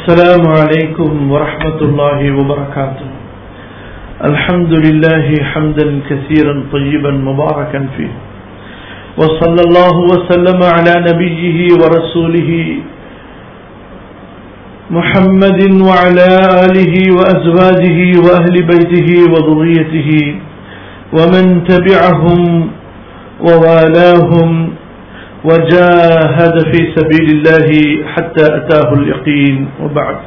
السلام عليكم ورحمة الله وبركاته. الحمد لله حمدا كثيرا طيبا مباركا فيه، وصلى الله وسلم على نبيه ورسوله محمد وعلى آله وأزواجه وأهل بيته وذريته ومن تبعهم ووالاهم وجاهد في سبيل الله حتى أتاه اليقين. وبعد.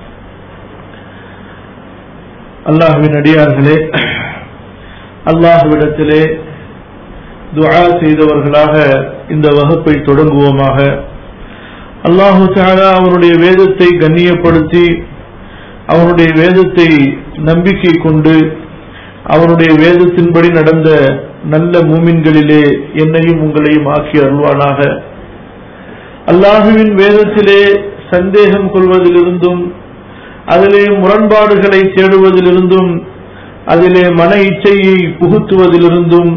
அல்லாஹ்வின் அடியார்களே, அல்லாஹ்விடத்திலே துஆ செய்தவர்களாக இந்த வகுப்பை தொடங்குவோமாக. அல்லாஹு தஆலா அவனுடைய வேதத்தை கண்ணியப்படுத்தி, அவனுடைய வேதத்தை நம்பிக்கை கொண்டு, அவனுடைய வேதத்தின்படி நடந்த நல்ல மூமின்களிலே என்னையும் உங்களையும் ஆக்கி அருள்வானாக. அல்லாஹுவின் வேதத்திலே சந்தேகம் கொள்வதிலிருந்தும், அதிலே முரண்பாடுகளை தேடுவதிலிருந்தும், அதிலே மன இச்சையை புகுத்துவதிலிருந்தும்,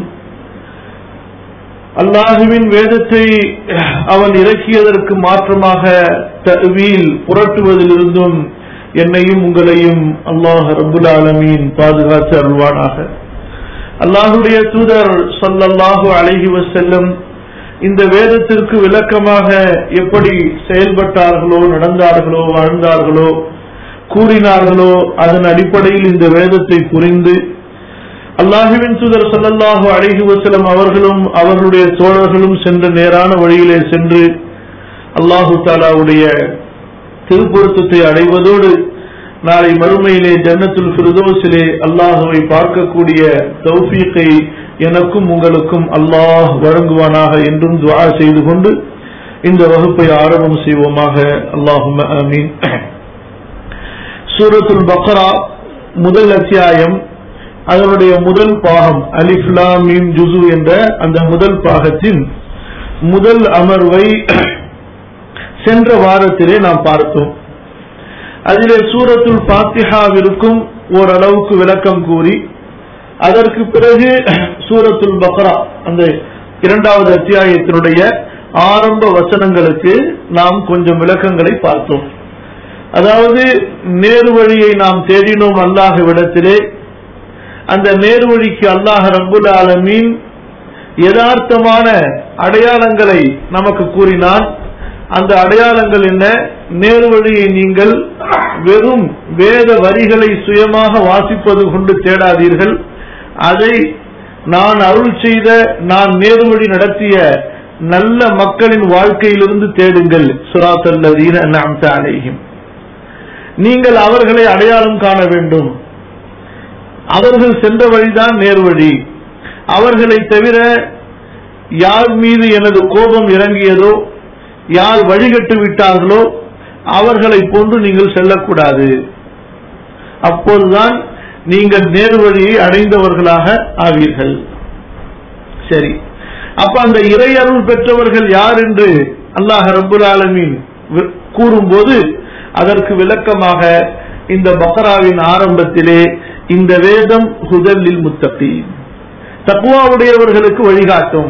அல்லாஹுவின் வேதத்தை அவன் இறக்கியதற்கு மாற்றமாக தஅவீல் புரட்டுவதிலிருந்தும் என்னையும் உங்களையும் அல்லாஹ் ரப்புல் ஆலமீன் பாதுகாத்து அருள்வானாக. அல்லாஹுடைய தூதர் ஸல்லல்லாஹு அலைஹி வஸல்லம் இந்த வேதத்திற்கு விளக்கமாக எப்படி செயல்பட்டார்களோ, நடந்தார்களோ, வாழ்ந்தார்களோ, கூறினார்களோ, அதன் அடிப்படையில் இந்த வேதத்தை புரிந்து அல்லாஹுவின் தூதர் ஸல்லல்லாஹு அலைஹி வஸல்லம் அவர்களும் அவர்களுடைய தோழர்களும் சென்ற நேரான வழியிலே சென்று அல்லாஹு தஆலாவுடைய திருப்பொருத்தத்தை அடைவதோடு நாளை மறுமையிலே ஜன்னத்துல் ஃபிர்தௌஸிலே அல்லாஹுவை பார்க்கக்கூடிய தௌஃபீகை எனக்கும் உங்களுக்கும் அல்லாஹ் வழங்குவானாக என்றும் துஆ செய்து கொண்டு இந்த வகுப்பை ஆரம்பம் செய்வோமாக. அல்லாஹும்ம ஆமீன். சூரத்துல் பக்ரா முதல் அத்தியாயம், அதனுடைய முதல் பாகம் அலிஃப் லாம் மீம் ஜுஸு என்ற அந்த முதல் பாகத்தின் முதல் அமர்வை சென்ற வாரத்திலே நாம் பார்த்தோம். அதிலே சூரத்துல் ஃபாத்திஹாவிற்கும் ஓரளவுக்கு விளக்கம் கூறி, அதற்கு பிறகு சூரத்துல் பக்ரா அந்த இரண்டாவது அத்தியாயத்தினுடைய ஆரம்ப வசனங்களுக்கு நாம் கொஞ்சம் விளக்கங்களை பார்த்தோம். அதாவது நேர்வழியை நாம் தேடினோம் அல்லாஹ்விடத்திலே. அந்த நேர்வழிக்கு அல்லாஹ் ரப்புல் ஆலமீன் யதார்த்தமான அடையாளங்களை நமக்கு கூறினான். அந்த அடையாளங்கள் என்ன? நேர்வழியை நீங்கள் வெறும் வேத வரிகளை சுயமாக வாசிப்பது கொண்டு தேடாதீர்கள், அதை நான் அருள் செய்த, நான் நேர்வழி நடத்திய நல்ல மக்களின் வாழ்க்கையிலிருந்து தேடுங்கள். ஸிராத்தல் லதீன அன்அம்த அலைஹிம். நீங்கள் அவர்களை அடையாளம் காண வேண்டும். அவர்கள் சென்ற வழிதான் நேர்வழி. அவர்களை தவிர யார் மீது எனது கோபம் இறங்கியதோ, யார் வழிகட்டு விட்டார்களோ அவர்களை போன்று நீங்கள் செல்லக்கூடாது. அப்போதுதான் நீங்கள் நேர்வழியை அடைந்தவர்களாக ஆவீர்கள். சரி, அப்ப அந்த இறையருள் பெற்றவர்கள் யார் என்று அல்லாஹ் ரப்புல் ஆலமீன் கூறும்போது அதற்கு விளக்கமாக இந்த பக்ராவின் ஆரம்பத்திலே இந்த வேதம் ஹுதல் லில் முத்தகீன், தக்வாவுடையவர்களுக்கு வழிகாட்டும்.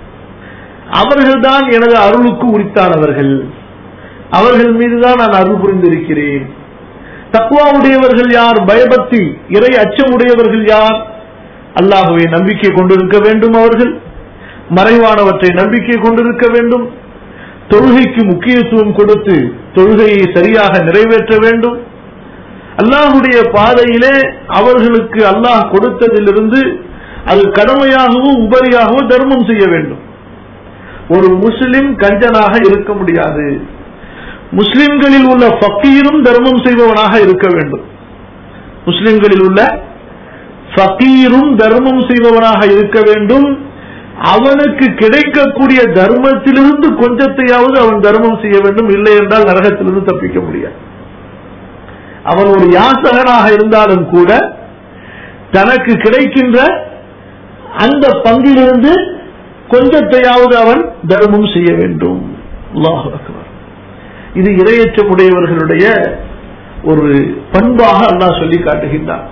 அவர்கள்தான் எனது அருளுக்கு உரித்தானவர்கள், அவர்கள் மீதுதான் நான் அருள் புரிந்திருக்கிறேன். தக்வாவுடையவர்கள் யார்? பயபக்தி, இறை அச்சமுடையவர்கள் யார்? அல்லாஹ்வை நம்பிக்கை கொண்டிருக்க வேண்டும், அவர்கள் மறைவானவற்றை நம்பிக்கை கொண்டிருக்க வேண்டும், தொழுகைக்கு முக்கியத்துவம் கொடுத்து தொழுகையை சரியாக நிறைவேற்ற வேண்டும், அல்லாஹ்வுடைய பாதையிலே அவர்களுக்கு அல்லாஹ் கொடுத்ததிலிருந்து அது கடமையாகவோ உபரியாகவோ தர்மம் செய்ய வேண்டும். ஒரு முஸ்லிம் கஞ்சனாக இருக்க முடியாது. முஸ்லிம்களில் உள்ள ஃபகீரும் தர்மம் செய்பவனாக இருக்க வேண்டும். முஸ்லிம்களில் உள்ள ஃபகீரும் தர்மம் செய்பவனாக இருக்க வேண்டும். அவனுக்கு கிடைக்கக்கூடிய தர்மத்திலிருந்து கொஞ்சத்தையாவது அவன் தர்மம் செய்ய வேண்டும், இல்லை என்றால் நரகத்திலிருந்து தப்பிக்க முடியாது. அவன் ஒரு யாசகனாக இருந்தாலும் கூட தனக்கு கிடைக்கின்ற அந்த பங்கிலிருந்து கொஞ்சத்தையாவது அவன் தர்மம் செய்ய வேண்டும். அல்லாஹு அக்பர். இது இரையற்றமுடையவர்களுடைய ஒரு பண்பாக அல்லாஹ் சொல்லி காட்டுகின்றான்.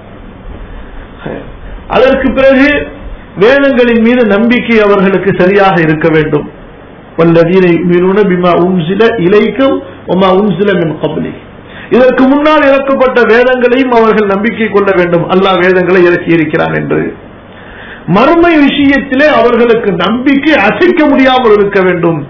அதற்கு பிறகு வேதங்களின் மீது நம்பிக்கை அவர்களுக்கு சரியாக இருக்க வேண்டும். வல்லதீன யுமினூன பிமா உன்ஸில இலைக்கும் வமா உன்ஸில மின் கப்லிக். இதற்கு முன்னால் இறக்கப்பட்ட வேதங்களையும் அவர்கள் நம்பிக்கை கொள்ள வேண்டும், அல்லாஹ் வேதங்களை இறக்கி இருக்கிறான் என்று. மறுமை விஷயத்திலே அவர்களுக்கு நம்பிக்கை அசைக்க முடியாமல் இருக்க வேண்டும்.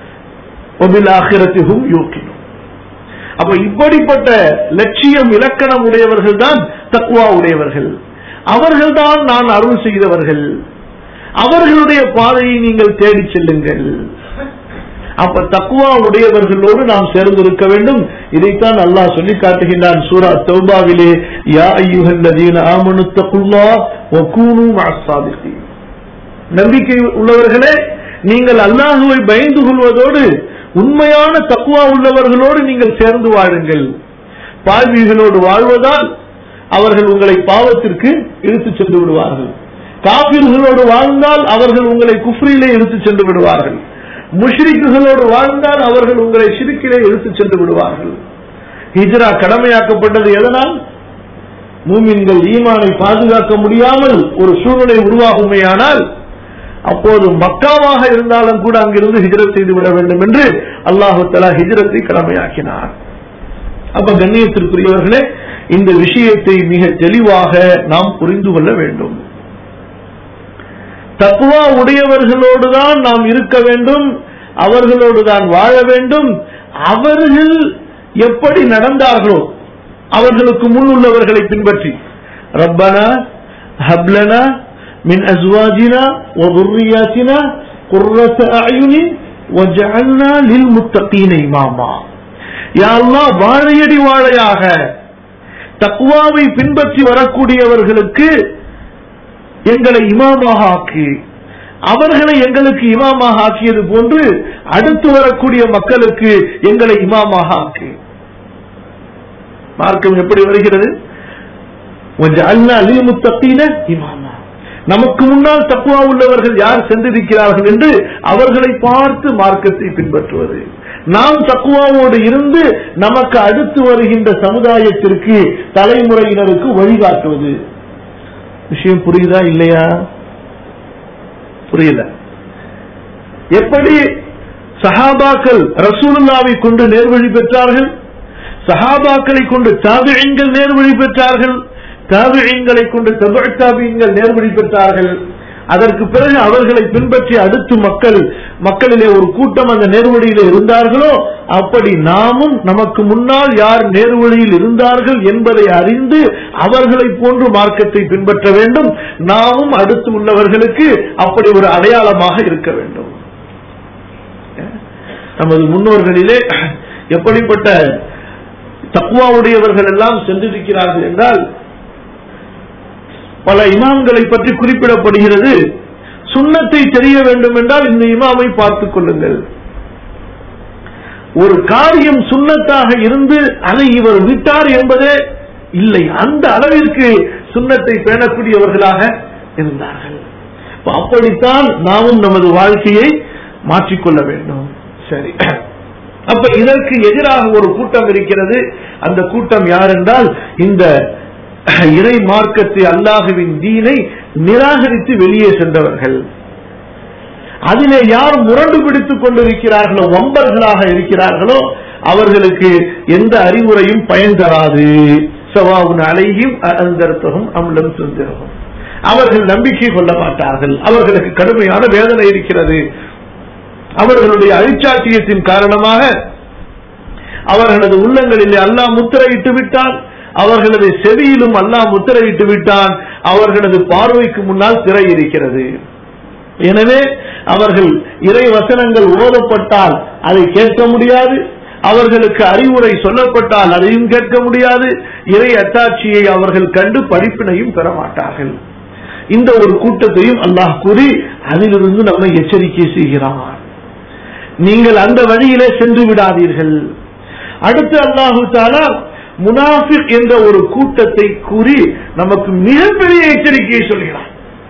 அப்ப இப்படிப்பட்ட லட்சியம் இலக்கணம் உடையவர்கள் தான் தக்வா உடையவர்கள். அவர்கள்தான் நான் அருள் செய்தவர்கள். அவர்களுடைய பாதையை நீங்கள் தேடி செல்லுங்கள். அப்ப தக்வா உடையவர்களோடு நாம் சேர்ந்திருக்க வேண்டும். இதைத்தான் அல்லாஹ் சொல்லி காட்டுகின்றான் சூரா தௌபாவிலே, யா அய்யுஹல்லதீன ஆமனு தக்குல்லாஹ் வ கூனூ மஅஸ் ஸாதிகீன். நம்பிக்கை உள்ளவர்களே, நீங்கள் அல்லாஹ்வை பயந்து கொள்வதோடு உண்மையான தக்வா உள்ளவர்களோடு நீங்கள் சேர்ந்து வாழுங்கள். பாவிகளோடு வாழ்வதால் அவர்கள் உங்களை பாவத்திற்கு இழுத்துச் சென்று விடுவார்கள். காபிர்களோடு வாழ்ந்தால் அவர்கள் உங்களை குஃப்ரிலே இழுத்துச் சென்று விடுவார்கள். முஷ்ரிக்குகளோடு வாழ்ந்தால் அவர்கள் உங்களை ஷிர்கிலே இழுத்துச் சென்று விடுவார்கள். ஹிஜ்ரா கடமையாக்கப்பட்டது எதனால்? மூமின்கள் ஈமானை பாதுகாக்க முடியாமல் ஒரு சூழ்நிலை உருவாகுமையானால் அப்போது மக்காவாக இருந்தாலும் கூட அங்கிருந்து ஹிஜ்ரத் செய்து விட வேண்டும் என்று அல்லாஹு தஆலா ஹிஜ்ரத்தை கடமையாக்கினார். அப்ப கண்ணியத்திற்குரியவர்களே, இந்த விஷயத்தை மிக தெளிவாக நாம் புரிந்து கொள்ள வேண்டும். தக்வா உடையவர்களோடுதான் நாம் இருக்க வேண்டும், அவர்களோடுதான் வாழ வேண்டும். அவர்கள் எப்படி நடந்தார்களோ அவர்களுக்கு முன் உள்ளவர்களை பின்பற்றி, ரப்பனா ஹப்லனா மின் அஸ்வாஜினா வ ذُرِّيَّاتِنَا قُرَّةَ أَعْيُنٍ وَاجْعَلْنَا لِلْمُتَّقِينَ إِمَامًا. யா அல்லாஹ், வாழையடி வாழையாக தக்வாவை பின்பற்றி வரக்கூடியவர்களுக்கு எங்களை இமாமாக ஆக்கி, அவர்களை எங்களுக்கு இமாமாக ஆக்கியது போன்று அடுத்து வரக்கூடிய மக்களுக்கு எங்களை இமாமாக ஆக்கி. மார்க்கம் எப்படி வருகிறது? وَجَعَلْنَا لِلْمُتَّقِينَ إِمَامًا. நமக்கு முன்னால் தக்வா உள்ளவர்கள் யார் சென்றிருக்கிறார்கள் என்று அவர்களை பார்த்து மார்க்கத்தை பின்பற்றுவது. நாம் தக்வாவோடு இருந்து நமக்கு அடுத்து வருகின்ற சமுதாயத்திற்கு, தலைமுறையினருக்கு வழிகாட்டுவது. விஷயம் புரியுதா இல்லையா? புரியல. எப்படி சஹாபாக்கள் ரசூலுல்லாவை கொண்டு நேர்வழி பெற்றார்கள், சஹாபாக்களை கொண்டு தாபிஈன்கள் நேர்வழி பெற்றார்கள், தாபிஈன்களை கொண்டு தபு தாபிஈன்கள் நேர்வழி பெற்றார்கள். அதற்கு பிறகு அவர்களை பின்பற்றி அடுத்து மக்களிலே ஒரு கூட்டம் அந்த நேர்வழியில் இருந்தார்களோ, அப்படி நாமும் நமக்கு முன்னால் யார் நேர்வழியில் இருந்தார்கள் என்பதை அறிந்து அவர்களை போன்று மார்க்கத்தை பின்பற்ற வேண்டும். நாமும் அடுத்து உள்ளவர்களுக்கு அப்படி ஒரு அடையாளமாக இருக்க வேண்டும். நமது முன்னோர்களிலே எப்படிப்பட்ட தக்வாவுடையவர்கள் எல்லாம் சென்றிருக்கிறார்கள் என்றால், பல இமாம்களை பற்றி குறிப்பிடப்படுகிறது. சுன்னத்தை தெரிய வேண்டும் என்றால் இந்த இமாமை பார்த்துக் கொள்ளுங்கள். ஒரு காரியம் சுன்னத்தாக இருந்து அதை இவர் விட்டார் என்பதே இல்லை, அந்த அளவிற்கு சுன்னத்தை பேணக்கூடியவர்களாக இருந்தார்கள். அப்படித்தான் நாமும் நமது வாழ்க்கையை மாற்றிக்கொள்ள வேண்டும். சரி, அப்ப இதற்கு எதிராக ஒரு கூட்டம் இருக்கிறது. அந்த கூட்டம் யார் என்றால், இந்த இறை மார்க்கத்தை, அல்லாஹுவின் தீனை நிராகரித்து வெளியே சென்றவர்கள். அதிலே யார் முரண்டு பிடித்துக் கொண்டிருக்கிறார்களோ, வம்பர்களாக இருக்கிறார்களோ, அவர்களுக்கு எந்த அறிவுரையும் பயன் தராது. சவாவுன் அலைஹிம் அன்தர்தஹும் அம் லம் துன்திர்ஹும். அவர்கள் நம்பிக்கை கொள்ள மாட்டார்கள். அவர்களுக்கு கடுமையான வேதனை இருக்கிறது. அவர்களுடைய அழிச்சாட்டியத்தின் காரணமாக அவர்களது உள்ளங்களிலே அல்லாஹ் முத்திரையிட்டு விட்டான், அவர்களது செவியிலும் அல்லாஹ் முத்திரையிட்டு விட்டான், அவர்களது பார்வைக்கு முன்னால் திரை இருக்கிறது. எனவே அவர்கள் இறை வசனங்கள் ஓதப்பட்டால் அதை கேட்க முடியாது, அவர்களுக்கு அறிவுரை சொல்லப்பட்டால் அதையும் கேட்க முடியாது, இறை அத்தாட்சியை அவர்கள் கண்டு படிப்பினையும் பெற மாட்டார்கள். இந்த ஒரு கூட்டத்தையும் அல்லாஹ் கூறி அதிலிருந்து நம்மை எச்சரிக்கை செய்கிறான். நீங்கள் அந்த வழியிலே சென்று விடாதீர்கள். அடுத்து அல்லாஹு தஆலா முனாஃபிக் என்ற ஒரு கூட்டத்தை கூறி நமக்கு மிகப்பெரிய எச்சரிக்கையை சொல்கிறான்.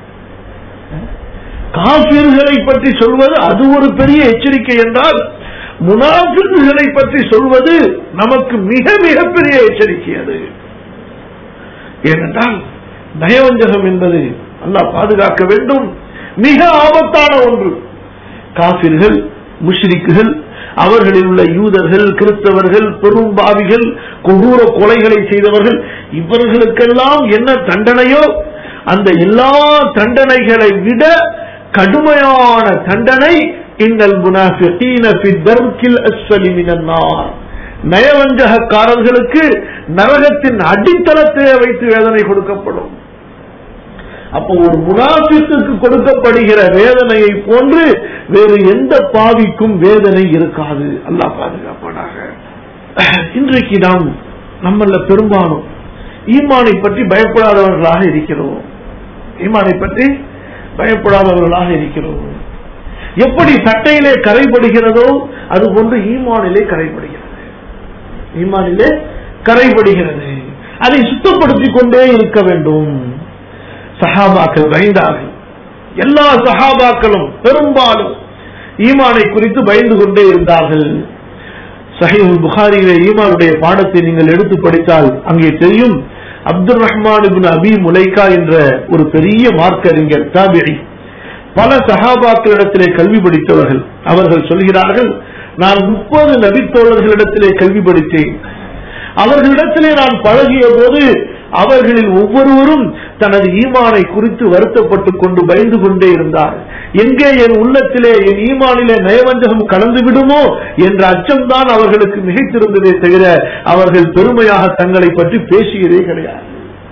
காஃபிர்களை பற்றி சொல்வது அது ஒரு பெரிய எச்சரிக்கை என்றால், முனாஃபிக்குகளை பற்றி சொல்வது நமக்கு மிக மிகப்பெரிய எச்சரிக்கை. அது ஏனென்றால் நயவஞ்சகம் என்பது அல்லாஹ் பாதுகாக்க வேண்டும், மிக ஆபத்தான ஒன்று. காஃபிர்கள், முஷ்ரிக்குகள் அவர்களில் உள்ள யூதர்கள், கிறிஸ்தவர்கள், பெரும்பாவிகள், கொடூர கொலைகளை செய்தவர்கள், இவர்களுக்கெல்லாம் என்ன தண்டனையோ அந்த எல்லா தண்டனைகளை விட கடுமையான தண்டனை இன்னல் முனாஃபிகீன ஃபி தர்கில் அஸ்ஃபலி மினன் நார், நயவஞ்சகக்காரர்களுக்கு நரகத்தின் அடித்தளத்திலே வைத்து வேதனை கொடுக்கப்படும். அப்போ ஒரு முனாஃபிக்குக்கு கொடுக்கப்படுகிற வேதனையை போன்று வேறு எந்த பாவிக்கும் வேதனை இருக்காது. அல்லாஹ் பாதுகாப்பானாக. இன்றைக்கு நாம் நம்மள பெரும்பாலும் ஈமானை பற்றி பயப்படாதவர்களாக இருக்கிறோம். ஈமானை பற்றி பயப்படாதவர்களாக இருக்கிறோம். எப்படி சட்டையிலே கரைபடுகிறதோ அது போன்று ஈமானிலே கரைபடுகிறது. ஈமானிலே கரைபடுகிறது. அதை சுத்தப்படுத்திக் கொண்டே இருக்க வேண்டும். சஹாபாக்கள் பயந்தார்கள். எல்லா சஹாபாக்களும் பெரும்பாலும் ஈமானை குறித்து பயந்து கொண்டே இருந்தார்கள். சஹீஹுல் புகாரியிலே ஈமானுடைய பாடத்தை நீங்கள் எடுத்து படித்தால் அங்கே தெரியும். அப்துல் ரஹ்மான் இப்னு அபி முலைகா என்ற ஒரு பெரிய மார்க்க அறிஞர் தாபிஈ, பல சஹாபாக்களிடத்திலே கல்வி படித்தவர்கள். அவர்கள் சொல்கிறார்கள், நான் 30 நபித்தோழர்களிடத்திலே கல்வி படித்தேன். அவர்களிடத்திலே நான் பழகிய போது அவர்களில் ஒவ்வொருவரும் தனது ஈமானை குறித்து வருத்தப்பட்டுக் கொண்டு பயந்து கொண்டே இருந்தார். எங்கே என் உள்ளத்திலே என் ஈமானிலே நயவஞ்சகம் கலந்து விடுமோ என்ற அச்சம்தான் அவர்களுக்கு மிகைத்திருந்ததே தவிர அவர்கள் பெருமையாக தங்களை பற்றி பேசியதே கிடையாது,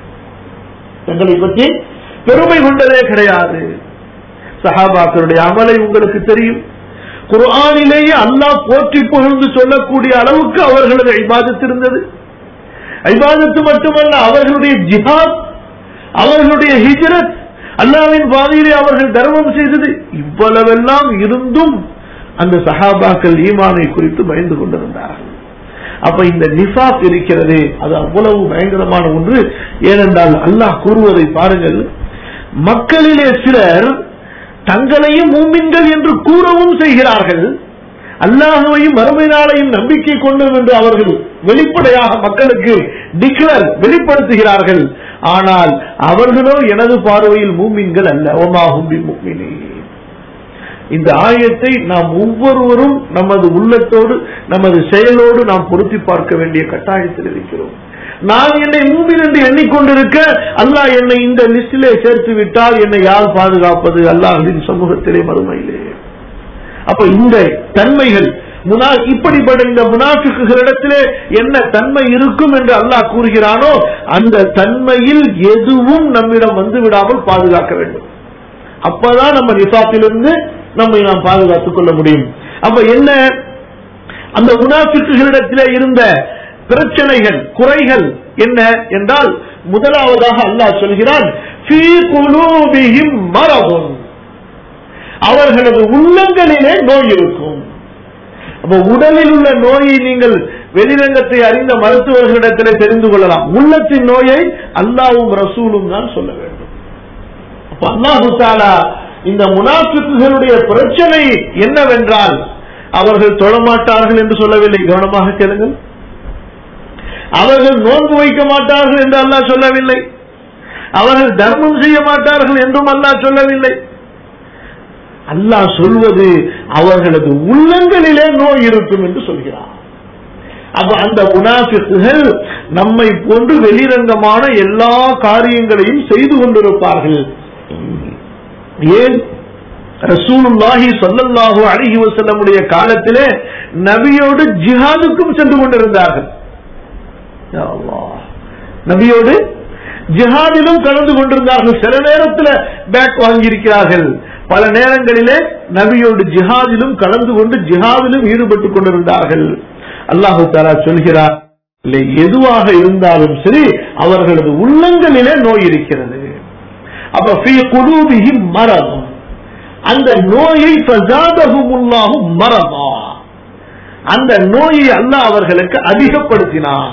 தங்களை பற்றி பெருமை கொண்டதே கிடையாது. சஹாபாக்களுடைய அமலை உங்களுக்கு தெரியும். குர்ஆனிலேயே அல்லாஹ் போற்றி புகழ்ந்து சொல்லக்கூடிய அளவுக்கு அவர்களது இபாதத் இருந்தது. இபாதத்து மட்டுமல்ல, அவர்களுடைய ஜிஹாத், அவர்களுடைய ஹிஜ்ரத், அல்லாஹ்வின் பாதையிலே அவர்கள் தர்மம் செய்தது, இவ்வளவெல்லாம் இருந்தும் அந்த சஹாபாக்கள் ஈமானை குறித்து பயந்து கொண்டிருந்தார்கள். அப்ப இந்த நிஃபாக் இருக்கிறது, அது அவ்வளவு பயங்கரமான ஒன்று. ஏனென்றால் அல்லாஹ் கூறுவதை பாருங்கள், மக்களிலே சிலர் தங்களையும் மூமின்கள் என்று கூறவும் செய்கிறார்கள், அல்லாஹ்வையும் மறுமை நாளையும் நம்பிக்கை கொண்டோம் என்று அவர்கள் வெளிப்படையாக மக்களுக்கு டிக்ளேர் வெளிப்படுத்துகிறார்கள். ஆனால் அவர்களோ எனது பார்வையில் மூமின்கள் அல்ல. வமாஹும் பிமுஃமினீன். இந்த ஆயத்தை நாம் ஒவ்வொருவரும் நமது உள்ளத்தோடு நமது செயலோடு நாம் பொருத்தி பார்க்க வேண்டிய கட்டாயத்தில் இருக்கிறோம். நான் என்னை மூமின் என்று எண்ணிக்கொண்டிருக்க அல்லாஹ் என்னை இந்த லிஸ்டிலே சேர்த்து விட்டால் என்னை யார் பாதுகாப்பது அல்லாஹ்வின் சமூகத்திலே மறுமையிலே? அப்ப இந்த தன்மைகள் இப்படிப்பட்ட இந்த முனாஃபிக்குகளிடத்திலே என்ன தன்மை இருக்கும் என்று அல்லாஹ் கூறுகிறானோ அந்த தன்மையில் எதுவும் நம்மிடம் வந்து விடாமல் பாதுகாக்க வேண்டும். அப்பதான் நம்ம நிஃபாக்கிலிருந்து நம்மை நாம் பாதுகாத்துக் கொள்ள முடியும். அப்ப என்ன அந்த முனாஃபிக்குகளிடத்திலே இருந்த பிரச்சனைகள், குறைகள் என்ன என்றால், முதலாவதாக அல்லாஹ் சொல்கிறான், ஃபீ குலூபிஹிம் மரதுன், அவர்களது உள்ளங்களிலே நோய் இருக்கும். அப்ப உடலில் உள்ள நோயை நீங்கள் வெளிரங்கத்தை அறிந்த மருத்துவர்களிடத்திலே தெரிந்து கொள்ளலாம். உள்ளத்தின் நோயை அல்லாஹ்வும் ரசூலும் தான் சொல்ல வேண்டும். அப்ப அல்லாஹ் தஆலா இந்த முனாஃபிக்குகளுடைய பிரச்சனை என்னவென்றால், அவர்கள் தொழமாட்டார்கள் என்று சொல்லவில்லை, கவனமாக கேளுங்கள். அவர்கள் நோன்பு வைக்க மாட்டார்கள் என்று அல்லாஹ் சொல்லவில்லை. அவர்கள் தர்மம் செய்ய மாட்டார்கள் என்றும் அல்லாஹ் சொல்லவில்லை. அல்லாஹ் சொல்வது அவர்களது உள்ளங்களிலே நோய் இருக்கும் என்று சொல்கிறார். அப்ப அந்த முனாஃபிக்குகள் நம்மை போன்று வெளிரங்கமான எல்லா காரியங்களையும் செய்து கொண்டிருப்பார்கள். ஏன் ரசூலுல்லாஹி ஸல்லல்லாஹு அலைஹி வஸல்லம் உடைய காலத்திலே நபியோடு ஜிஹாதுக்கும் சென்று கொண்டிருந்தார்கள். யா அல்லாஹ், நபியோடு ஜிஹாதிலும் கலந்து கொண்டிருந்தார்கள். சில நேரத்தில் பேக் வாங்கியிருக்கிறார்கள், பல நேரங்களிலே நபியோடு ஜிஹாதிலும் கலந்து கொண்டு ஜிஹாதிலும் ஈடுபட்டுக் கொண்டிருந்தார்கள். அல்லாஹு தஆலா சொல்கிறார், எதுவாக இருந்தாலும் சரி அவர்களது உள்ளங்களிலே நோய் இருக்கிறது. அப்ப ஃபீ குலூபிஹிம் மரத், அந்த நோயை ஃபஸாதஹுமுல்லாஹு மரதா, அந்த நோயை அல்லாஹ் அவர்களுக்கு அதிகப்படுத்தினான்.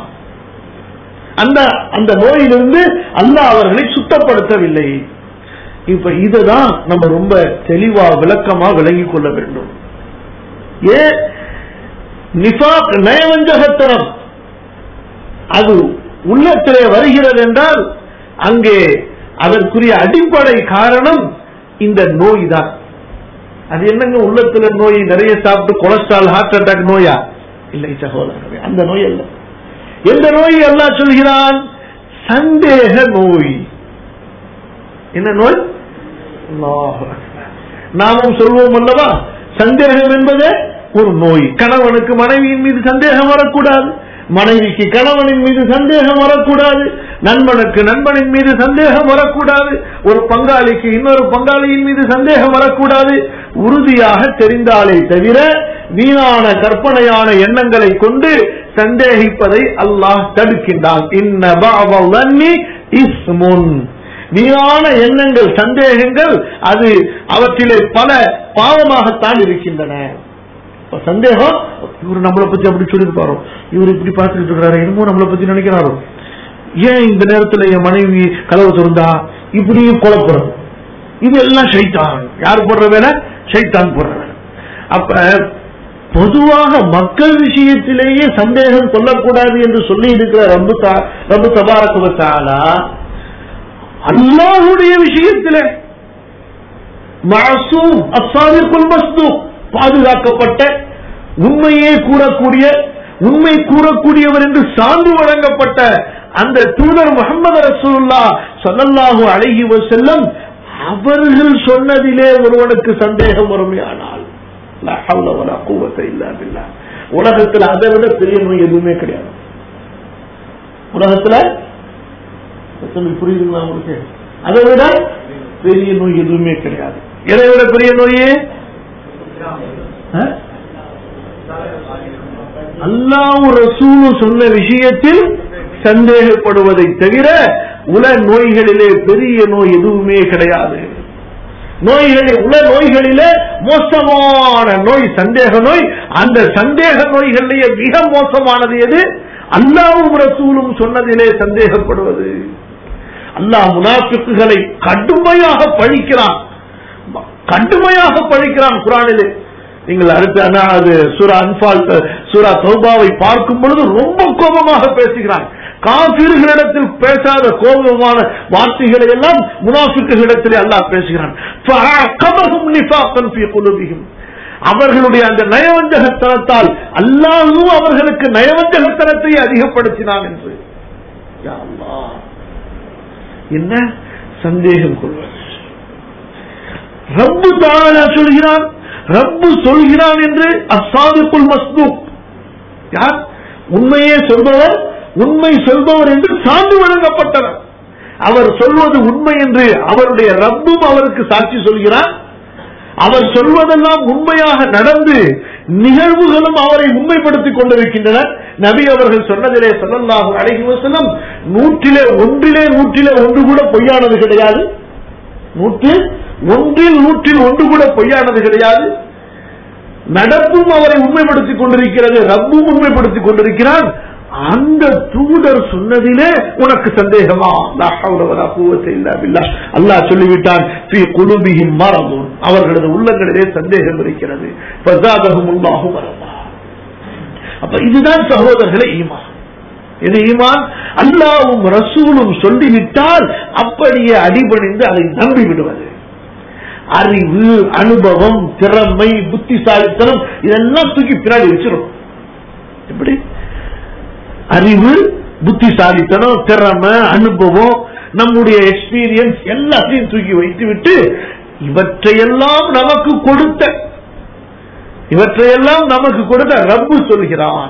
அந்த நோயிலிருந்து அல்லாஹ் அவர்களை சுத்தப்படுத்தவில்லை. இப்ப இதுதான் நம்ம ரொம்ப தெளிவா விளக்கமா விளங்கிக் கொள்ள வேண்டும். ஏன் நிஃபாக், நயவஞ்சகத்தனம் அது உள்ளத்திலே வருகிறது என்றால் அங்கே அதற்குரிய அடிப்படை காரணம் இந்த நோய் தான். அது என்னங்க உள்ளத்துல நோய், நிறைய சாப்பிட்டு கொலஸ்ட்ரால், ஹார்ட் அட்டாக் நோயா? இல்லை சகோதரர்களே, அந்த நோய் அல்ல. எந்த நோய் அல்லாஹ் சொல்கிறான்? சந்தேக நோய். என்ன நோய்? நாமும் சொல்வோம் அல்லவா, சந்தேகம் என்பது ஒரு நோய். கணவனுக்கு மனைவியின் மீது சந்தேகம் வரக்கூடாது, மனைவிக்கு கணவனின் மீது சந்தேகம் வரக்கூடாது, நண்பனுக்கு நண்பனின் மீது சந்தேகம் வரக்கூடாது, ஒரு பங்காளிக்கு இன்னொரு பங்காளியின் மீது சந்தேகம் வரக்கூடாது. உறுதியாக தெரிந்தாலே தவிர வீணான கற்பனையான எண்ணங்களை கொண்டு சந்தேகிப்பதை அல்லாஹ் தடுக்கின்றான். இன்ன பஅதல்-ظنி இஸ்முன். வீணான எண்ணங்கள், சந்தேகங்கள், அது அவற்றிலே பல பாவமாகத்தான் இருக்கின்றன. சந்தேகம், இவரு நம்மளை பத்தி அப்படி சொல்லிருப்பாரோ, இவர் இப்படி பார்த்துட்டு இருக்கிறாரு, என்னமோ நம்மளை பத்தி நினைக்கிறாரோ, ஏன் இந்த நேரத்தில் என் மனைவி கதவு திறந்தா, இப்படியும் குழப்பம். இது எல்லாம் ஷைத்தான். யார் போடுற வேலை? ஷைத்தான் போடுற வேலை. அப்ப பொதுவாக மக்கள் விஷயத்திலேயே சந்தேகம் சொல்லக்கூடாது என்று சொல்லி இருக்கிற ரப்பு தபாரக வ தஆலா அல்லாஹ்வுடைய விஷயத்திலே மஅசூம் அஸ்ஸாதிகுல் மஸ்தூக், பாதுகாக்கப்பட்ட, உண்மையே கூறக்கூடிய, உண்மை கூறக்கூடியவர் என்று சான்று வழங்கப்பட்ட அந்த தூதர் முஹம்மது ரசூலுல்லாஹ் ஸல்லல்லாஹு அலைஹி வஸல்லம் அவர்கள் சொன்னதிலே ஒருவனுக்கு சந்தேகம் வருமையானால் லா ஹவ்ல வலா குவத இல்லா பில்லாஹ். உலகத்தில் அதை விட பெரிய நோய் எதுவுமே கிடையாது. உலகத்தில் புரியுதுங்களா உங்களுக்கு? அதை விட பெரிய நோய் எதுவுமே கிடையாது. எதை விட பெரிய நோய்? அல்லாஹ் ரசூல் சொன்ன விஷயத்தில் சந்தேகப்படுவதை தவிர உல நோய்களிலே பெரிய நோய் எதுவுமே கிடையாது. உல நோய்களிலே மோசமான நோய் சந்தேக நோய். அந்த சந்தேக நோய்களிலேயே மிக மோசமானது எது? அல்லாஹ்வும் ரசூலும் சொன்னதிலே சந்தேகப்படுவது. அல்லாஹ் முனாஃபிக்குகளை கடுமையாக பழிக்கிறான் குர்ஆனிலே. நீங்கள் அடுத்து சூரா அன்பால், சூரா தௌபாவை பார்க்கும் பொழுது ரொம்ப கோபமாக பேசுகிறான். காஃபிர்களிடத்தில் பேசாத கோபமான வார்த்தைகளை எல்லாம் முனாஃபிக்குகளிடத்திலே அல்லாஹ் பேசுகிறான். அவர்களுடைய அந்த நயவஞ்சகத்தனத்தால் அல்லாஹ்வும் அவர்களுக்கு நயவஞ்சகத்தனத்தை அதிகப்படுத்தினான் என்று. என்ன சந்தேகம் கொள்வது? ரப்பு தஆலா சொல்கிறான், ரப்பு சொல்கிறான் என்று அஸ்ஸாதிகுல் மஸ்தூக். யார்? உண்மையே சொல்பவர், உண்மை சொல்பவர் என்று சான்று வழங்கப்பட்டவர். அவர் சொல்வது உண்மை என்று அவருடைய ரப்பும் அவருக்கு சாட்சி சொல்கிறார். அவர் சொல்வதெல்லாம் உண்மையாக நடந்து நிகழ்வுகளும் அவரை உண்மைப்படுத்திக் கொண்டிருக்கின்றன. நபி அவர்கள் சொன்னதிலே ஸல்லல்லாஹு அலைஹி வஸல்லம் 100 100 கூட பொய்யானது கிடையாது. 100 கூட பொய்யானது கிடையாது. நடப்பும் அவரை உண்மைப்படுத்திக் கொண்டிருக்கிறது, ரப்பும் உண்மைப்படுத்திக் கொண்டிருக்கிறான். அந்த தூதர் சொன்னதிலே உனக்கு சந்தேகமா? லா ஹவ்ல வலா குவத இல்லா பில்லாஹ். அல்லாஹ் சொல்லிவிட்டான், ஃபீ குலூபிஹிம் மரதுன், அவர்களது உள்ளங்களிலே சந்தேகம் இருக்கிறது. ஃபஸாதஹுமுல்லாஹு மரதா. அப்ப இதுதான் சகோதரர்களே ஈமான். இது ஈமான். அல்லாஹ்வும் ரசூலும் சொல்லிவிட்டால் அப்படியே அடிபணிந்து அதை நம்பி விடுவது. அறிவு, அனுபவம், திறமை, புத்திசாலித்தனம் இதெல்லாம் தூக்கி பின்னாடி வச்சிடும். எப்படி? அறிவு, புத்திசாலித்தனம், திறமை, அனுபவம், நம்முடைய எக்ஸ்பீரியன்ஸ் எல்லாத்தையும் தூக்கி வைத்துவிட்டு இவற்றையெல்லாம் நமக்கு கொடுத்த ரப்பு சொல்கிறான்,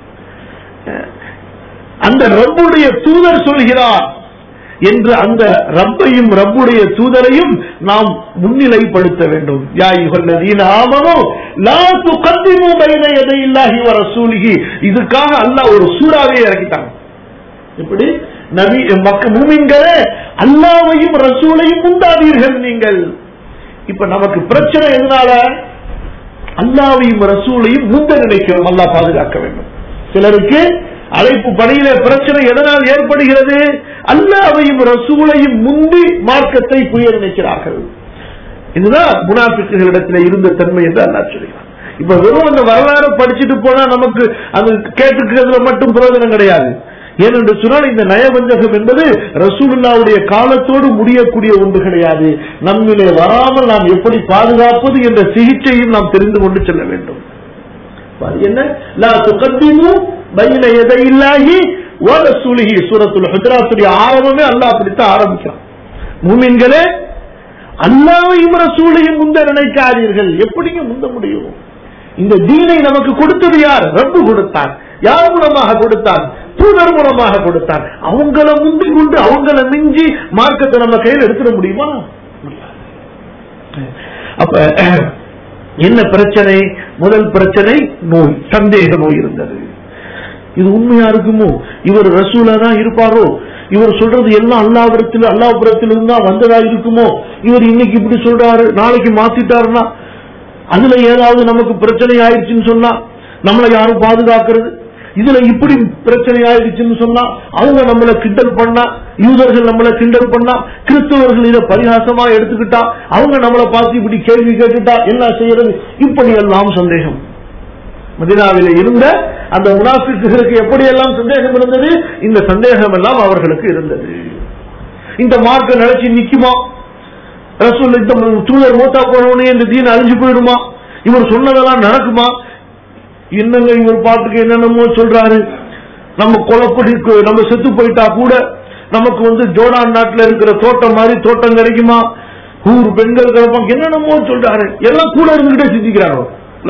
அந்த ரப்புடைய தூதர் சொல்கிறார் என்று அந்த ரப்பையும் ரப்புடைய தூதரையும் நாம் முன்னிலைப்படுத்த வேண்டும். யா அய்யுஹல்லதீன ஆமனூ லா துகத்திமு பைன யதையில்லாஹி வ ரசூலிஹி. இதுக்காக அல்லாஹ் ஒரு சூறாவை இறக்கிட்டாங்க. எப்படி? நபி முஃமின்களே, அல்லாஹ்வையும் ரசூலையும் முந்தாதீர்கள் நீங்கள். இப்ப நமக்கு பிரச்சனை எதனால? அல்லாஹ்வையும் ரசூலையும் முந்த நினைக்கிறோம். அல்லாஹ் பாதுகாக்க வேண்டும். சிலருக்கு அழைப்பு பணியில பிரச்சனை எதனால் ஏற்படுகிறது? அல்லாஹ்வையும் ரசூலையும் முந்தி மார்க்கத்தை புரிய நினைக்கிறார்கள். இதுதான் முனாஃபிக்குகளிடத்தில் இருந்த தன்மை என்று அல்லாஹ் சொல்கிறான். இப்ப வெறும் அந்த வரலாறு படிச்சுட்டு போனா நமக்கு அது கேட்டுக்கிறதுல மட்டும் பிரயோஜனம் கிடையாது. ஏனென்று சொன்னால் இந்த நயவஞ்சகம் என்பது ரசூலுல்லாஹ்வுடைய காலத்தோடு முடியக்கூடிய ஒன்று கிடையாது. நம்மிலே வராமல் நாம் எப்படி பாதுகாப்பது என்ற சிகிச்சையும் நாம் தெரிந்து கொண்டு செல்ல வேண்டும். என்ன லா துகத்திமு பைன யதையில்லாஹி வ ரசூலிஹி சூரத்துல் ஹுஜராத்துடைய ஆரம்பமே அல்லாஹ் அப்படித்தான் ஆரம்பிக்கிறான். மூமின்களே, அல்லாஹ்வையும் ரசூலையும் முந்த நினைக்காதீர்கள். எப்படிங்க முந்த முடியும்? இந்த தீனை நமக்கு கொடுத்தது யார்? ரப்பு கொடுத்தார். யார் மூலமாக கொடுத்தார்? தூதர் மூலமாக கொடுத்தார். அவங்கள முந்தி கொண்டு அவங்கள மிஞ்சி மார்க்கத்தை நம்ம கையில் எடுத்துட முடியுமா? அப்ப என்ன பிரச்சனை? முதல் பிரச்சனை நோய், சந்தேக நோய் இருந்தது. இது உண்மையா இருக்குமோ? இவர் ரசூலா தான் இருப்பாரோ? இவர் சொல்றது எல்லாம் அல்லாஹ்விடத்திலிருந்து தான் வந்ததா இருக்குமோ? இவர் இன்னைக்கு இப்படி சொல்றாரு, நாளைக்கு மாத்திட்டாருன்னா அதுல ஏதாவது நமக்கு பிரச்சனை ஆயிடுச்சுன்னு சொன்னா நம்மளை யாரும் பாதுகாக்கிறது? இதுல இப்படி பிரச்சனை ஆயிடுச்சுன்னு சொன்னா அவங்க நம்மளை கிண்டல் பண்ணா, யூதர்கள் நம்மளை கிண்டல் பண்ணா, கிறிஸ்தவர்கள் இதை பரிகாசமா எடுத்துக்கிட்டா, அவங்க நம்மளை பார்த்து இப்படி கேள்வி கேட்டுட்டா என்ன செய்யறது? இப்படி எல்லாம் சந்தேகம். மதீனாவிலே இருந்த அந்த முனாஃபிக்குகளுக்கு எப்படி எல்லாம் சந்தேகம் இருந்தது? இந்த சந்தேகம் எல்லாம் அவர்களுக்கு இருந்தது. இந்த மார்க்கம் நிலைச்சு நிக்குமா? ரசூல் இந்த தூதர் மூத்தா போனவனே இந்த தீன் அழிஞ்சு போயிடுமா? இவர் சொன்னதெல்லாம் நடக்குமா? என்னங்க இவர் பாட்டுக்கு என்னென்னமோ சொல்றாரு. நம்ம கொலைப்படி நம்ம செத்து போயிட்டா கூட நமக்கு ஜோர்டான் நாட்டில் இருக்கிற தோட்டம் மாதிரி தோட்டம் கிடைக்குமா? ஊர் பெண்கள் கிடப்பாங்க, என்னென்னமோ சொல்றாரு. எல்லாம் கூட இருந்துகிட்டே சிந்திக்கிறாங்க.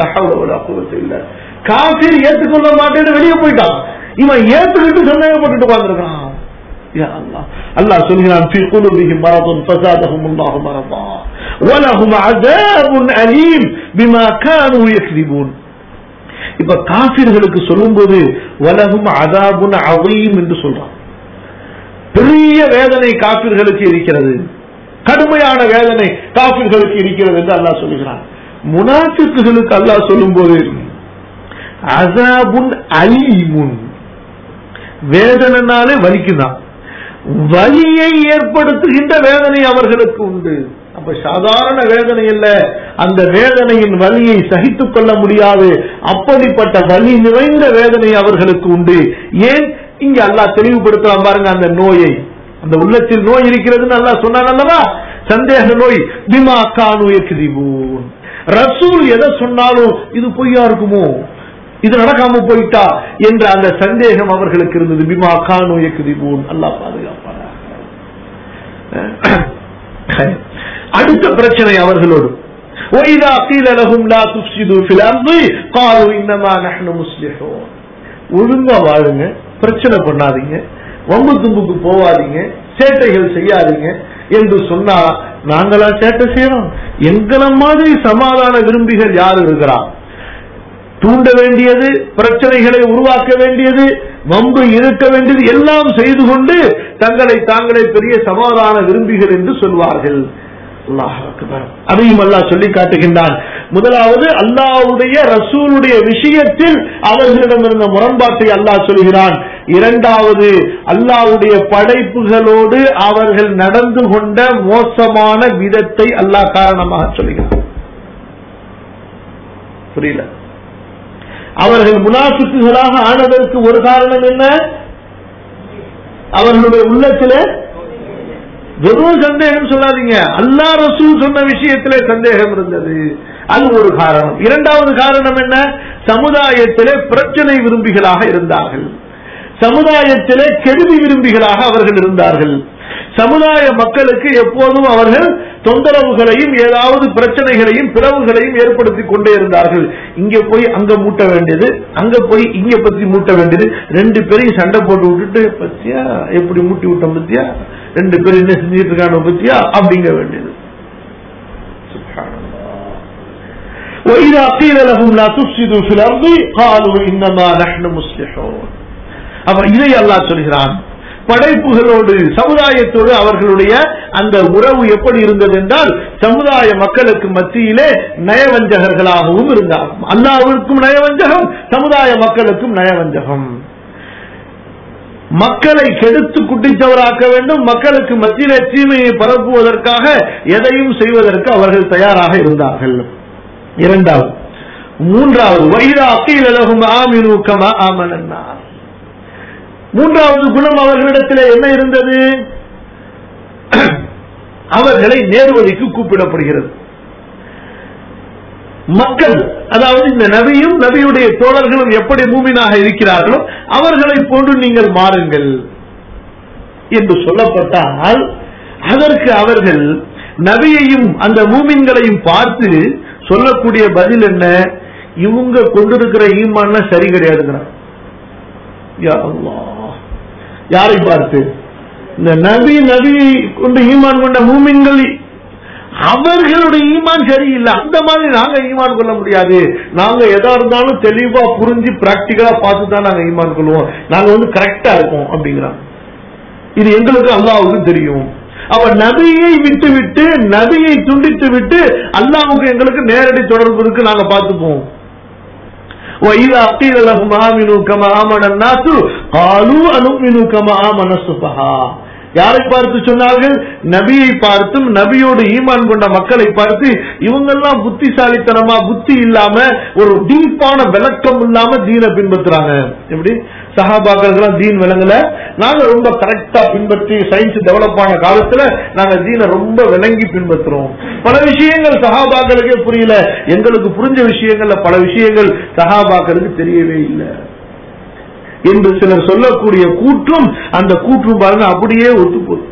காஃபிர் ஏற்றுக்கொள்ள மாட்டேன்னு வெளியே போயிட்டான். இவன் ஏற்றுக்கிட்டு சந்தேகப்பட்டு உட்கார்ந்துருக்கான். அல்லாஹ் சொல்கிறான், في قلوبهم مرض فزادهم الله مرضا ولهم عذاب أليم بما كانوا يكذبون. இப்ப காஃபிர்களுக்கு சொல்லும்போது வலஹும் அஸாபுன் அதீம் என்று சொல்றான். பெரிய வேதனை காஃபிர்களுக்கு இருக்கிறது, கடுமையான வேதனை காஃபிர்களுக்கு இருக்கிறது என்று அல்லாஹ் சொல்கிறான். முனாஃபிக்குகளுக்கு அல்லாஹ் சொல்லும்போது அஸாபுன் அலீமுன், வேதனைனாலே வலிக்குதான், வலியை ஏற்படுத்துகின்ற வேதனை அவர்களுக்கு உண்டு. அப்ப சாதாரண வேதனை அல்ல, அந்த வேதனையின் வலியை சகித்துக் கொள்ள முடியாது. அப்படிப்பட்ட வலி நிறைந்த வேதனை அவர்களுக்கு உண்டு. ஏன் இங்க அல்லாஹ் தெளிவுபடுத்தலாம் பாருங்க. அந்த நோயை, அந்த உள்ளத்தில் நோய் இருக்கிறதுன்னு அல்லாஹ் சொன்னான் அல்லவா, சந்தேக நோய். பிமா கானு யக்திபூன், ரசூல் எதை சொன்னாலும் இது பொய்யா இருக்குமோ, இது நடக்காம போயிட்டா என்ற அந்த சந்தேகம் அவர்களுக்கு இருந்தது. பிமா கானு யக்திபூன், அல்லாஹ் பாதுகாப்பான. அடுத்த பிரச்சனை அவர்களோடு, وَإِذَا قِيلَ لَهُمْ لَا تُفْسِدُوا فِي الْأَرْضِ قَالُوا إِنَّمَا نَحْنُ مُصْلِحُونَ. ஒழுங்கா வாழுங்க, பிரச்சனை பண்ணாதீங்க, வம்பு தும்புக்கு போவாதீங்க, சேட்டைகள் செய்யாதீங்க என்று சொன்னா நாங்களா சேட்டை செய்யறோம்? எங்களை மாதிரி சமாதான விரும்பிகள் யார் இருக்கிறார்? தூண்ட வேண்டியது, பிரச்சனைகளை உருவாக்க வேண்டியது, வம்பு இருக்க வேண்டியது எல்லாம் செய்து கொண்டு தங்களை தாங்களே பெரிய சமாதான விரும்பிகள் என்று சொல்வார்கள். அல்லாஹ் அக்பர். அதையும் அல்லாஹ் சொல்லி காட்டுகின்றான். முதலாவது அல்லாஹ்வுடைய ரசூலுடைய விஷயத்தில் அவர்களிடம் இருந்த முரண்பாட்டை அல்லாஹ் சொல்கிறான். இரண்டாவது அல்லாஹ்வுடைய படைப்புகளோடு அவர்கள் நடந்து கொண்ட மோசமான விதத்தை அல்லாஹ் காரணமாக சொல்கிறான். புரியல? அவர்கள் முனாஃபிக்குகளாக ஆனதற்கு ஒரு காரணம் என்ன? அவர்களுடைய உள்ளத்திலே வெறும் சந்தேகம் சொல்லாதீங்க, அல்லாஹ் ரசூல் சொன்ன விஷயத்திலே சந்தேகம் இருந்தது, அது ஒரு காரணம். இரண்டாவது காரணம் என்ன? சமுதாயத்திலே பிரச்சனை விரும்பிகளாக இருந்தார்கள், சமுதாயத்திலே கெடுதி விரும்பிகளாக அவர்கள் இருந்தார்கள். சமுதாய மக்களுக்கு எப்போதும் அவர்கள் தொந்தரவுகளையும் ஏதாவது பிரச்சனைகளையும் பிளவுகளையும் ஏற்படுத்திக் கொண்டே இருந்தார்கள். இங்க போய் அங்க மூட்ட வேண்டியது, அங்க போய் இங்க பத்தி மூட்ட வேண்டியது, ரெண்டு பேரையும் சண்டை போட்டு விட்டுட்டு பத்தியா எப்படி மூட்டி விட்டோம் பத்தியா, ரெண்டு பேரும் என்ன செஞ்சுட்டு இருக்கானோ பத்தியா அப்படிங்க வேண்டியது. وَإِذَا قِيلَ لَهُمْ لَا تُفْسِدُوا فِي الْأَرْضِ قَالُوا إِنَّمَا نَحْنُ مُصْلِحُونَ. அப்ப இதை அல்லாஹ் சொல்கிறான். படைப்புகளோடு சமுதாயத்தோடு அவர்களுடைய அந்த உறவு எப்படி இருந்தது என்றால், சமுதாய மக்களுக்கு மத்தியிலே நயவஞ்சகர்களாகவும் இருந்தார்கள். அல்லாஹ்வுக்கும் நயவஞ்சகம், சமுதாய மக்களுக்கும் நயவஞ்சகம். மக்களை கெடுத்து குட்டிச்சவராக்க வேண்டும், மக்களுக்கு மத்தியிலே தீமையை பரப்புவதற்காக எதையும் செய்வதற்கு அவர்கள் தயாராக இருந்தார்கள். இரண்டாவது. மூன்றாவது, وَإِذَا قِيلَ لَهُمْ آمِنُوا كَمَا آمَنَ النَّاسُ. மூன்றாவது குணம் அவர்களிடத்தில் என்ன இருந்தது? அவர்களை நேர்வழிக்கு கூப்பிடப்படுகிறது. மக்கள், அதாவது இந்த நபியும் நபியுடைய தோழர்களும் எப்படி மூமினாக இருக்கிறார்களோ அவர்களை போன்று நீங்கள் மாறுங்கள் என்று சொல்லப்பட்டால், அதற்கு அவர்கள் நபியையும் அந்த மூமின்களையும் பார்த்து சொல்லக்கூடிய பதில் என்ன? இவங்க கொண்டிருக்கிற ஈமான் சரி கிடையாதுங்கிறார். யாரை பார்த்து? இந்த நபியை கொண்டு ஈமான் கொண்ட மூமின்கள் அவர்களுடைய ஈமான் சரியில்லை, அந்த மாதிரி நாங்க ஈமான் கொள்ள முடியாது. நாங்க எதா இருந்தாலும் தெளிவா புரிஞ்சு பிராக்டிகலா பார்த்து தான் நாங்க ஈமான் கொள்வோம், நாங்க கரெக்டா இருக்கோம் அப்படிங்கிறாங்க. இது எங்களுக்கு அல்லாஹ்வுக்கு தெரியும். அவ நபியை விட்டு விட்டு நபியை துண்டித்து விட்டு அல்லாஹ்வுக்கு எங்களுக்கு நேரடி தொடர்பு இருக்கு, நாங்க பார்த்துப்போம். وَإِذَا قِيلَ لَهُمْ آمِنُوا كَمَا آمَنَ النَّاسُ قَالُوا أَنُؤْمِنُ كَمَا آمَنَ السُّفَهَاءُ. யாரை பார்த்து சொன்னார்கள்? நபியை பார்த்தும் நபியோடு ஈமான் கொண்ட மக்களை பார்த்து இவங்கெல்லாம் புத்திசாலித்தனமா புத்தி இல்லாம ஒரு டீப்பான விளக்கம் இல்லாம தீனை பின்பற்றுறாங்க. எப்படி சஹாபாக்கள் தீன் விளங்கல, நாங்க ரொம்ப கரெக்டா பின்பற்றி சயின்ஸ் டெவலப் ஆன காலத்துல நாங்க தீனை ரொம்ப விளங்கி பின்பற்றுறோம். பல விஷயங்கள் சஹாபாக்களுக்கே புரியல, எங்களுக்கு புரிஞ்ச விஷயங்கள்ல பல விஷயங்கள் சஹாபாக்களுக்கு தெரியவே இல்லை என்று சிலர் சொல்லக்கூடிய கூற்றும், அந்த கூற்றும் பாருங்க அப்படியே ஒத்துப்போகுது.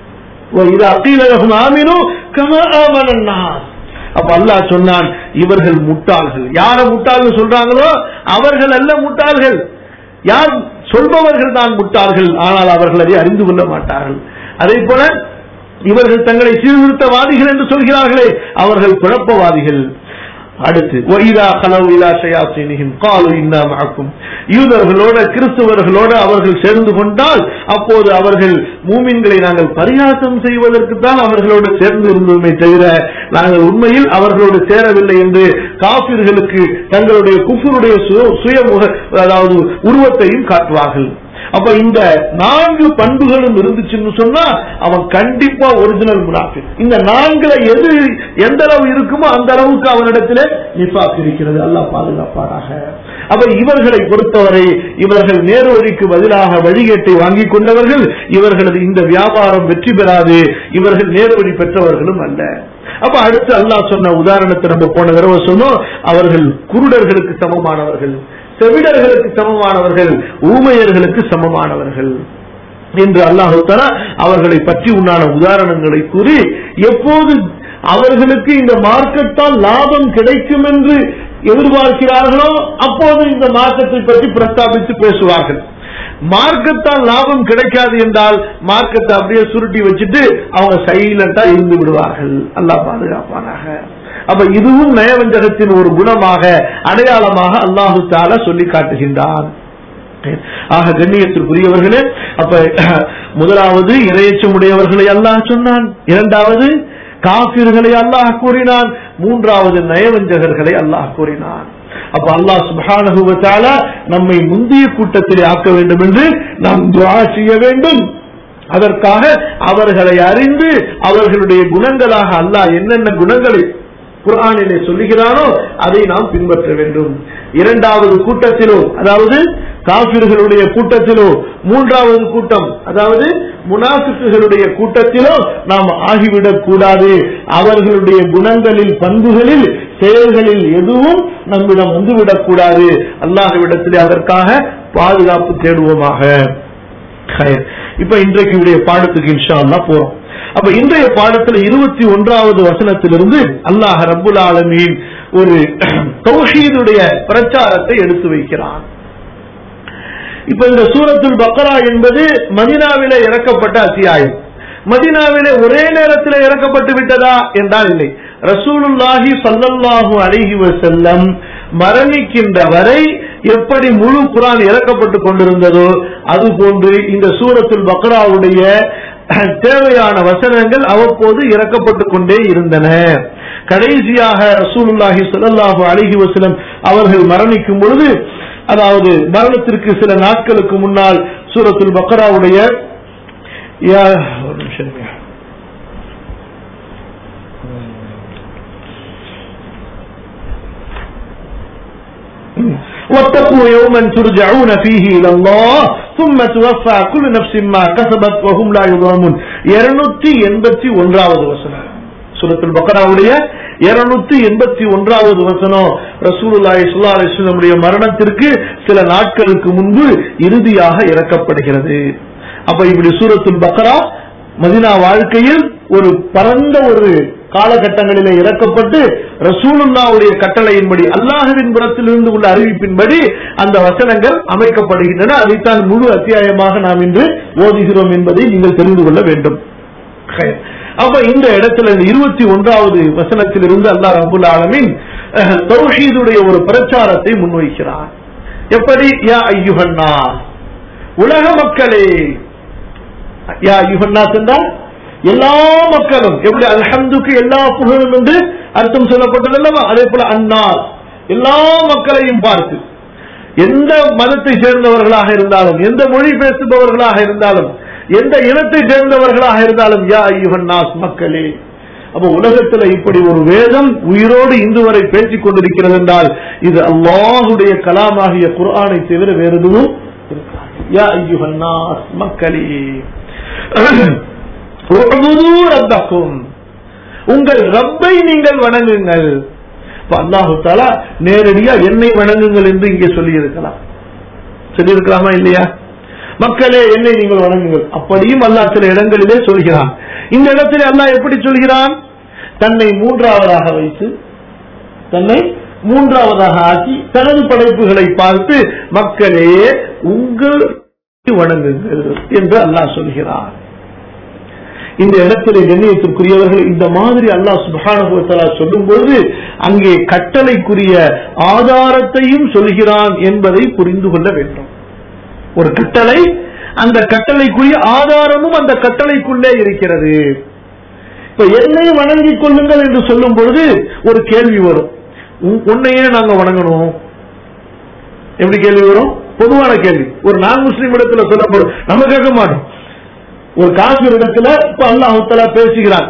அப்ப அல்லாஹ் சொன்னான், இவர்கள் முட்டாள்கள். யார முட்டாள்கள் சொல்றாங்களோ அவர்கள் அல்ல முட்டாள்கள், யார் சொல்பவர்கள் தான் முட்டாள்கள், ஆனால் அவர்கள் அதை அறிந்து கொள்ள மாட்டார்கள். அதே போல இவர்கள் தங்களை சீர்திருத்தவாதிகள் என்று சொல்கிறார்களே, அவர்கள் குழப்பவாதிகள். அடுத்து யூதர்களோட கிறிஸ்தவர்களோட அவர்கள் சேர்ந்து கொண்டால் அப்போது அவர்கள் மூமின்களை நாங்கள் பரிகாசம் செய்வதற்கு தான் அவர்களோடு சேர்ந்து இருந்தோமே தவிர நாங்கள் உண்மையில் அவர்களோடு சேரவில்லை என்று காபிர்களுக்கு தங்களுடைய குஃபருடைய சுயமுக அதாவது உருவத்தையும் காட்டுவார்கள். அப்ப இந்த 4 பண்புகளும் இருந்துச்சுன்னு சொன்னா அவன் கண்டிப்பா ஒரிஜினல் முனாஃபிக். இந்த 4 எது எந்த அளவு இருக்குமோ அந்த அளவுக்கு அவனிடத்தில் நிஃபாக் இருக்கிறது. அல்லாஹ் பாதுகாப்பாராக. அப்ப இவர்களை பொறுத்தவரை இவர்கள் நேர்வழிக்கு பதிலாக வழிகேட்டை வாங்கிக் கொண்டவர்கள், இவர்களது இந்த வியாபாரம் வெற்றி பெறாது, இவர்கள் நேர்வழி பெற்றவர்களும் அல்ல. அப்ப அடுத்து அல்லாஹ் சொன்ன உதாரணத்தை நம்ம போன தடவை சொன்னோம், அவர்கள் குருடர்களுக்கு சமமானவர்கள், செவிடர்களுக்கு சமமானவர்கள், ஊமையர்களுக்கு சமமானவர்கள் என்று அல்லாஹ் தஆலா அவர்களை பற்றி உண்டான உதாரணங்களை கூறி, எப்போது அவர்களுக்கு இந்த மார்க்கத்தால் லாபம் கிடைக்கும் என்று எதிர்பார்க்கிறார்களோ அப்போது இந்த மார்க்கத்தை பற்றி பிரஸ்தாபித்து பேசுவார்கள். மார்க்கத்தால் லாபம் கிடைக்காது என்றால் மார்க்கத்தை அப்படியே சுருட்டி வச்சுட்டு அவங்க சைலண்டா இருந்து விடுவார்கள். அல்லாஹ் பாதுகாப்பானாக. அப்ப இதுவும் நயவஞ்சகத்தின் ஒரு குணமாக அடையாளமாக அல்லாஹு தஆலா சொல்லி காட்டுகின்றான். ஆக கண்ணியத்திற்குரியவர்களே, அப்ப முதலாவது இறையச்சமுடையவர்களை அல்லாஹ் சொன்னான், இரண்டாவது காபிர்களை அல்லாஹ் கூறினான், மூன்றாவது நயவஞ்சகர்களை அல்லாஹ் கூறினான். அப்ப அல்லாஹ் சுப்ஹானஹு வ தஆலா நம்மை முந்திய கூட்டத்தில் ஆக்க வேண்டும் என்று நாம் துஆ செய்ய வேண்டும். அதற்காக அவர்களை அறிந்து அவர்களுடைய குணங்களாக அல்லாஹ் என்னென்ன குணங்களை குர்ஆனிலே சொல்லுகிறானோ அதை நாம் பின்பற்ற வேண்டும். இரண்டாவது கூட்டத்திலோ, அதாவது காபிர்களுடைய கூட்டத்திலோ, மூன்றாவது கூட்டம் அதாவது முனாஃபிக்குகளுடைய கூட்டத்திலோ நாம் ஆகிவிடக் கூடாது. அவர்களுடைய குணங்களில், பண்புகளில், செயல்களில் எதுவும் நம்மிடம் வந்துவிடக் கூடாது. அல்லாஹ்விடத்திலே அதற்காக பாதுகாப்பு தேடுவோமாக. இப்ப இன்றைக்கு பாடத்துக்கு இன்ஷா அல்லாஹ் போறோம். அப்ப இன்றைய பாடத்தில் 21வது வசனத்திலிருந்து அல்லாஹ் ரப்புல் ஆலமீன் ஒரு தௌஹீதுடைய பிரச்சாரத்தை எடுத்து வைக்கிறான். இப்ப இந்த சூரத்துல் பக்ரா என்பது மதீனாவிலே இறக்கப்பட்ட அத்தியாயம். மதீனாவிலே ஒரே நேரத்தில் இறக்கப்பட்டு விட்டதா என்றால் இல்லை. ரசூலுல்லாஹி ஸல்லல்லாஹு அலைஹி வஸல்லம் மரணிக்கின்ற வரை எப்படி முழு குர்ஆன் இறக்கப்பட்டு கொண்டிருந்ததோ அதுபோன்று இந்த சூரத்துல் பக்ராவுடைய தேவையான வசனங்கள் அவ்வப்போது இறக்கப்பட்டுக் கொண்டே இருந்தன. கடைசியாக ரசூலுல்லாஹி ஸல்லல்லாஹு அலைஹி வஸல்லம் அவர்கள் மரணிக்கும் பொழுது, அதாவது மரணத்திற்கு சில நாட்களுக்கு முன்னால் சூரத்துல் பக்ராவுடைய واتقوا يوما ترجعون فيه إلى الله ثم توفى كل نفس ما كسبت وهم لا يظلمون 281வது வசனம் சூரத்துல் பக்ராவுடைய 281வது வசனம். ரசூலுல்லாஹி ஸல்லல்லாஹு அலைஹி வஸல்லம் மரணத்திற்கு சில நாட்களுக்கு முன்பு இறுதியாக இறக்கப்படுகிறது. அப்ப இப்படி சூரத்துல் பக்ரா மதீனா வாழ்க்கையில் ஒரு பரந்த ஒரு காலகட்டங்களிலே இறக்கப்பட்டு ரசூலுல்லாஹ்வுடைய கட்டளையின்படி அல்லாஹ்வின் புறத்திலிருந்து உள்ள அறிவிப்பின்படி அந்த வசனங்கள் அமைக்கப்படுகின்றன. அதைத்தான் முழு அத்தியாயமாக நாம் இன்று ஓதுகிறோம் என்பதை நீங்கள் தெரிந்து கொள்ள வேண்டும். அப்ப இந்த இடத்துல 21வது வசனத்திலிருந்து அல்லாஹ் ரப்பல் ஆலமீன் தௌஹீதுடைய ஒரு பிரச்சாரத்தை முன்வைக்கிறார். எப்படி? யா அய்யுஹன்னாஸ், உலக மக்களே. யா அய்யுஹன்னாஸ் என்றால் எல்லா மக்களும். எப்படி அல்ஹம்துக்கு எல்லா புகழும் என்று அர்த்தம் சொல்லப்பட்டது அல்லவா? அதே போல அன்னாஸ் எல்லா மக்களையும் பார்த்து, எந்த மதத்தை சேர்ந்தவர்களாக இருந்தாலும், எந்த மொழி பேசுபவர்களாக இருந்தாலும், எந்த இனத்தை சேர்ந்தவர்களாக இருந்தாலும், யா அய்யுஹன்னாஸ் மக்களே. அப்ப உலகத்தில் இப்படி ஒரு வேதம் உயிரோடு இன்று வரை பேசிக் கொண்டிருக்கிறது என்றால் இது அல்லாஹ்வுடைய கலாமாகிய குர்ஆனை தவிர வேறு எதுவும் இருக்காது. யா அய்யுஹன்னாஸ் மக்களே, உங்கள் ரப்பை நீங்கள் வணங்குங்கள். அல்லாஹு தஆலா நேரடியா என்னை வணங்குங்கள் என்று இங்கே சொல்லி இருக்கலாம், சொல்லியிருக்கலாமா இல்லையா? மக்களே என்னை நீங்கள் வணங்குங்கள். அப்படியும் அல்லாஹ் சில இடங்களிலே சொல்கிறான். இந்த இடத்திலே அல்லாஹ் எப்படி சொல்கிறான்? தன்னை மூன்றாவதாக வைத்து, தன்னை மூன்றாவதாக ஆக்கி தனது படைப்புகளை பார்த்து மக்களே உங்கள் வணங்குங்கள் என்று அல்லாஹ் சொல்கிறான். இந்த இடத்திலே கண்ணியத்திற்குரியவர்கள் இந்த மாதிரி அல்லாஹ் சுப்ஹானஹு வ தஆலா சொல்லும்போது அங்கே கட்டளைக்குரிய ஆதாரத்தையும் சொல்கிறான் என்பதை புரிந்து கொள்ள வேண்டும். ஒரு கட்டளை, அந்த கட்டளைக்குரிய ஆதாரமும் அந்த கட்டளைக்குள்ளே இருக்கிறது. இப்ப என்னை வணங்கிக் கொள்ளுங்கள் என்று சொல்லும் பொழுது ஒரு கேள்வி வரும், உன்னையே நாங்க வணங்கணும். எப்படி கேள்வி வரும்? பொதுவான கேள்வி. ஒரு நான் முஸ்லிம் இடத்துல சொல்லப்படும், நம்ம கேட்க மாட்டோம். ஒரு காஃபிர் இடத்துல இப்ப அல்லாஹ் தஆலா பேசுகிறான்,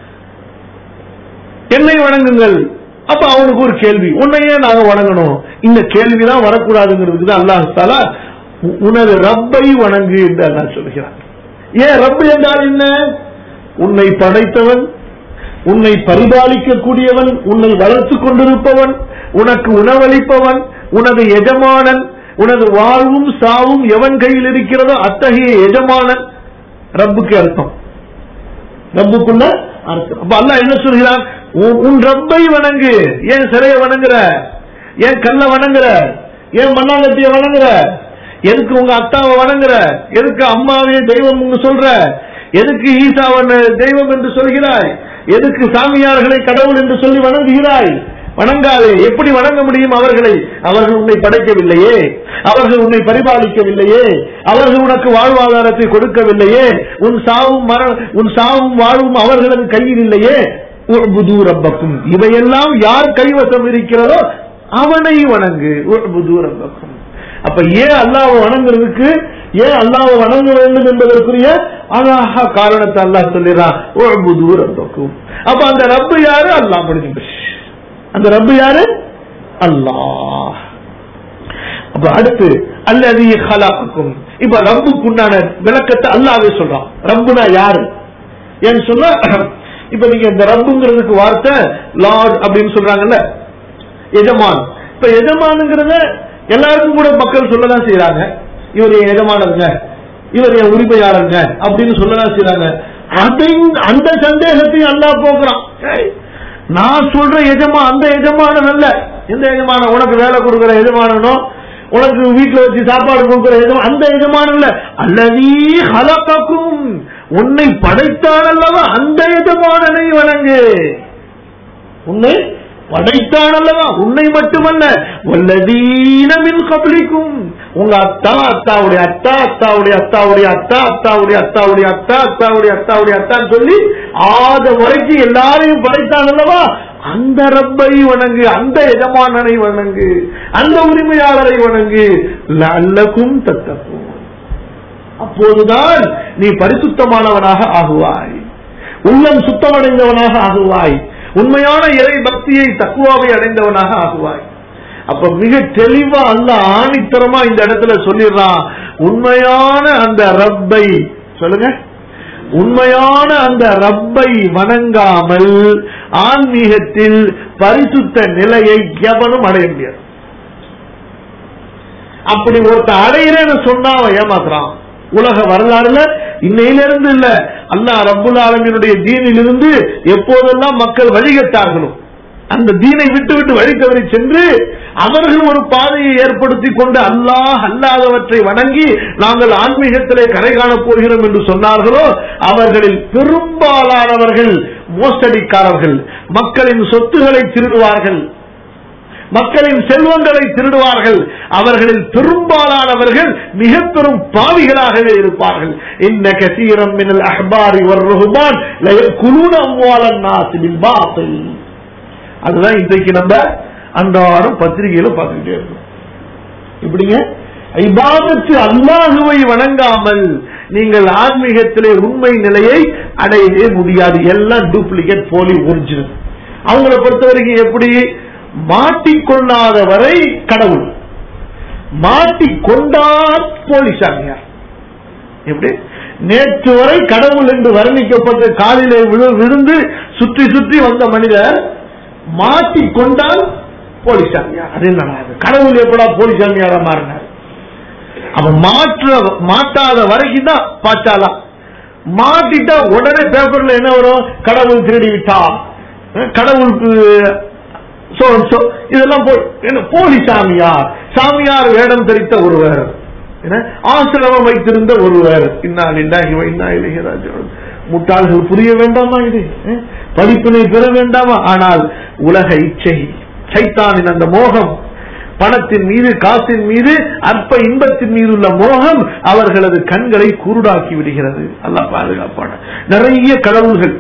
என்னை வணங்குங்கள். அப்ப அவனுக்கு ஒரு கேள்வி, உன்னையே நாங்க வணங்கணும். இந்த கேள்விதான் வரக்கூடாதுங்கிறதுக்கு தான் அல்லாஹ் தஆலா உனது ரப்பை வணங்கு என்று அல்லாஹ் சொல்கிறான். ஏன் ரப்பு என்றால் என்ன? உன்னை படைத்தவன், உன்னை பரிபாலிக்க கூடியவன், உன்னை வளர்த்துக் கொண்டிருப்பவன், உனக்கு உணவளிப்பவன், உனது எஜமானன், உனது வாழ்வும் சாவும் எவன் கையில் இருக்கிறதோ அத்தகைய எஜமானன் ரப்புக்கு அர்த்தம். ரப்புக்குள்ள அர்த்தம். அப்ப அல்லாஹ் என்ன சொல்கிறான்? உன் ரப்பை வணங்கு. ஏன் சிலையை வணங்குற? ஏன் கல்ல வணங்குற? ஏன் மண்ணாங்கட்டிய வணங்குற? எதுக்கு உங்க அத்தாவை வணங்குற? எதுக்கு அம்மாவே தெய்வம் சொல்ற? எதுக்கு ஈசாவன் தெய்வம் என்று சொல்கிறாய்? எதுக்கு சாமியார்களை கடவுள் என்று சொல்லி வணங்குகிறாய்? வணங்காதே. எப்படி வணங்க முடியும் அவர்களை? அவர்கள் உன்னை படைக்கவில்லையே, அவர்கள் உன்னை பரிபாலிக்கவில்லையே, அவர்கள் உனக்கு வாழ்வாதாரத்தை கொடுக்கவில்லையே, உன் சாவும் வாழ்வும் அவர்களது கையில் இல்லையே. உஅ்புது ரப்பக்கும், இவையெல்லாம் யார் கைவசம் இருக்கிறதோ அவனை வணங்கு. உஅ்புது ரப்பக்கும். அப்ப ஏன் அல்லாஹ்வை வணங்குறதுக்கு, ஏன் அல்லாஹ்வை வணங்க வேண்டும் என்பதற்குரிய அழகா காரணத்தை அல்லாஹ் சொல்லிறான். உஅ்புது ரப்பக்கும். அப்ப அந்த ரப்பு யாரு? அல்லாஹ். படிச்சு அந்த ரப்பு யாரு? அல்லாஹ். அப்ப அடுத்து அல்லதி ஹலகக்கும். இப்ப ரப்புக்கு உண்டான விளக்கத்தை அல்லாஹ்வே சொல்றான். ரப்புனா யாரு ஏன்னு சொன்னா, இப்ப நீங்க இந்த ரப்புங்கிறதுக்கு வார்த்தை லார்ட் அப்படின்னு சொல்றாங்கல்ல, எஜமான். இப்ப எஜமானுங்கிறத எல்லாருக்கும் கூட மக்கள் சொல்லலாம் செய்யறாங்க. இவர் என் எஜமானருங்க, இவர் என் உரிமையாளருங்க அப்படின்னு சொல்லலாம் செய்யறாங்க. அந்த சந்தேகத்தையும் அல்லாஹ் போக்குறான். நான் சொல்ற எஜமான் அந்த எஜமானன் அல்ல. எந்த எஜமானம்? உனக்கு வேலை கொடுக்கிற எஜமானனோ, உனக்கு வீட்டுல வச்சு சாப்பாடு கொடுக்கிற எஜமான், அந்த எஜமானன் அல்ல. அல்லதீ ஹலகக்கும், உன்னை படைத்தான் அல்லவா அந்த எஜமானனை வணங்கு. உன்னை படைத்தான் அல்லவா, உன்னை மட்டுமல்ல, வல்லதீன மின் கப்லிக்கும், உங்க அத்தா அத்தாவுடைய அத்தா அத்தாவுடைய அத்தாவுடைய அத்தா அத்தாவுடைய அத்தாவுடைய அத்தா அத்தாவுடைய அத்தாவுடைய அத்தான்னு சொல்லி ஆதம் வரைக்கும் எல்லாரையும் படைத்தான் அல்லவா அந்த ரப்பை வணங்கு, அந்த எஜமானனை வணங்கு, அந்த உரிமையாளரை வணங்கு. லஅல்லகும் தத்தகூன், அப்போதுதான் நீ பரிசுத்தமானவனாக ஆகுவாய், உள்ளம் சுத்தமடைந்தவனாக ஆகுவாய், உண்மையான இறை பக்தியை தக்வாவை அடைந்தவனாக ஆகுவாய். அப்ப மிக தெளிவா அல்லாஹ் ஆணித்தரமா இந்த இடத்துல சொல்லிடுறான், உண்மையான அந்த ரப்பை சொல்லுங்க, உண்மையான அந்த ரப்பை வணங்காமல் ஆன்மீகத்தில் பரிசுத்த நிலையை எவனும் அடைய முடியாது. அப்படி ஒருத்த அடையிறேன்னு சொன்னா அவன் ஏமாத்துறான். உலக வரலாறுல இன்னையிலிருந்து இல்ல, அல்லாஹ் ரப்புல் ஆலமீனுடைய தீனிலிருந்து எப்போதெல்லாம் மக்கள் வழிகட்டார்களோ அந்த தீனை விட்டு விட்டு வழி தவறி சென்று அவர்கள் ஒரு பாதையை ஏற்படுத்தி கொண்டு அல்லாஹ் அல்லாதவற்றை வணங்கி நாங்கள் ஆன்மீகத்திலே கரை காணப் போகிறோம் என்று சொன்னார்களோ அவர்களில் பெரும்பாலானவர்கள் மோசடிக்காரர்கள், மக்களின் சொத்துக்களை திருடுவார்கள், மக்களின் செல்வங்களை திருடுவார்கள். அவர்களில் பெரும்பாலானவர்கள் மிக பெரும் பாவிகளாகவே இருப்பார்கள். இன்ன கஸீரம் மினல் அஹ்பாரி வர்ருஹ்பான் லயக்குலூன அம்வாலன் நாஸ் பில் பாத்தில். அதுதான் இன்றைக்கு நம்ம அன்றாடம் பத்திரிகையில பார்த்துக்கிட்டே இருக்கோம். இப்படிங்க இபாதத்து அல்லாஹுவை வணங்காமல் நீங்கள் ஆன்மீகத்திலே உண்மை நிலையை அடையவே முடியாது. எல்லாம் டூப்ளிகேட், போலி, ஒரிஜினல். அவங்களை பொறுத்தவரைக்கும் எப்படி, மாட்டிக்கொள்ளாத வரை கடவுள், மாட்டிக்கொண்டால் போலிசாமியார். எப்படி நேற்று வரை கடவுள் என்று வர்ணிக்கப்பட்ட காலிலே விழுந்து சுற்றி சுற்றி வந்த மனிதர் மாட்டிக்கொண்டால் போலிசாமியார். அது என்ன, கடவுள் எப்படா போலிசாமியாரா மாறினார்? அவன் மாட்டாத வரைக்கும் தான் பாச்சாலாம். மாட்டிட்டா உடனே பேப்பர்ல என்ன வரும், கடவுள் திருடி விட்டான், கடவுளுக்கு இதெல்லாம் போலி சாமியார், சாமியார் வேடம் தரித்த ஒருவர், ஆசிரமம் வைத்திருந்த ஒருவர். முட்டாள்கள் புரிய வேண்டாமா? இது படிப்பினை பெற வேண்டாமா? ஆனால் உலக இச்சை, சைத்தானின் அந்த மோகம், பணத்தின் மீது, காசின் மீது, அற்ப இன்பத்தின் மீது உள்ள மோகம் அவர்களது கண்களை குருடாக்கி விடுகிறது. அல்லாஹ் பாதுகாப்பான. நிறைய கடவுள்கள்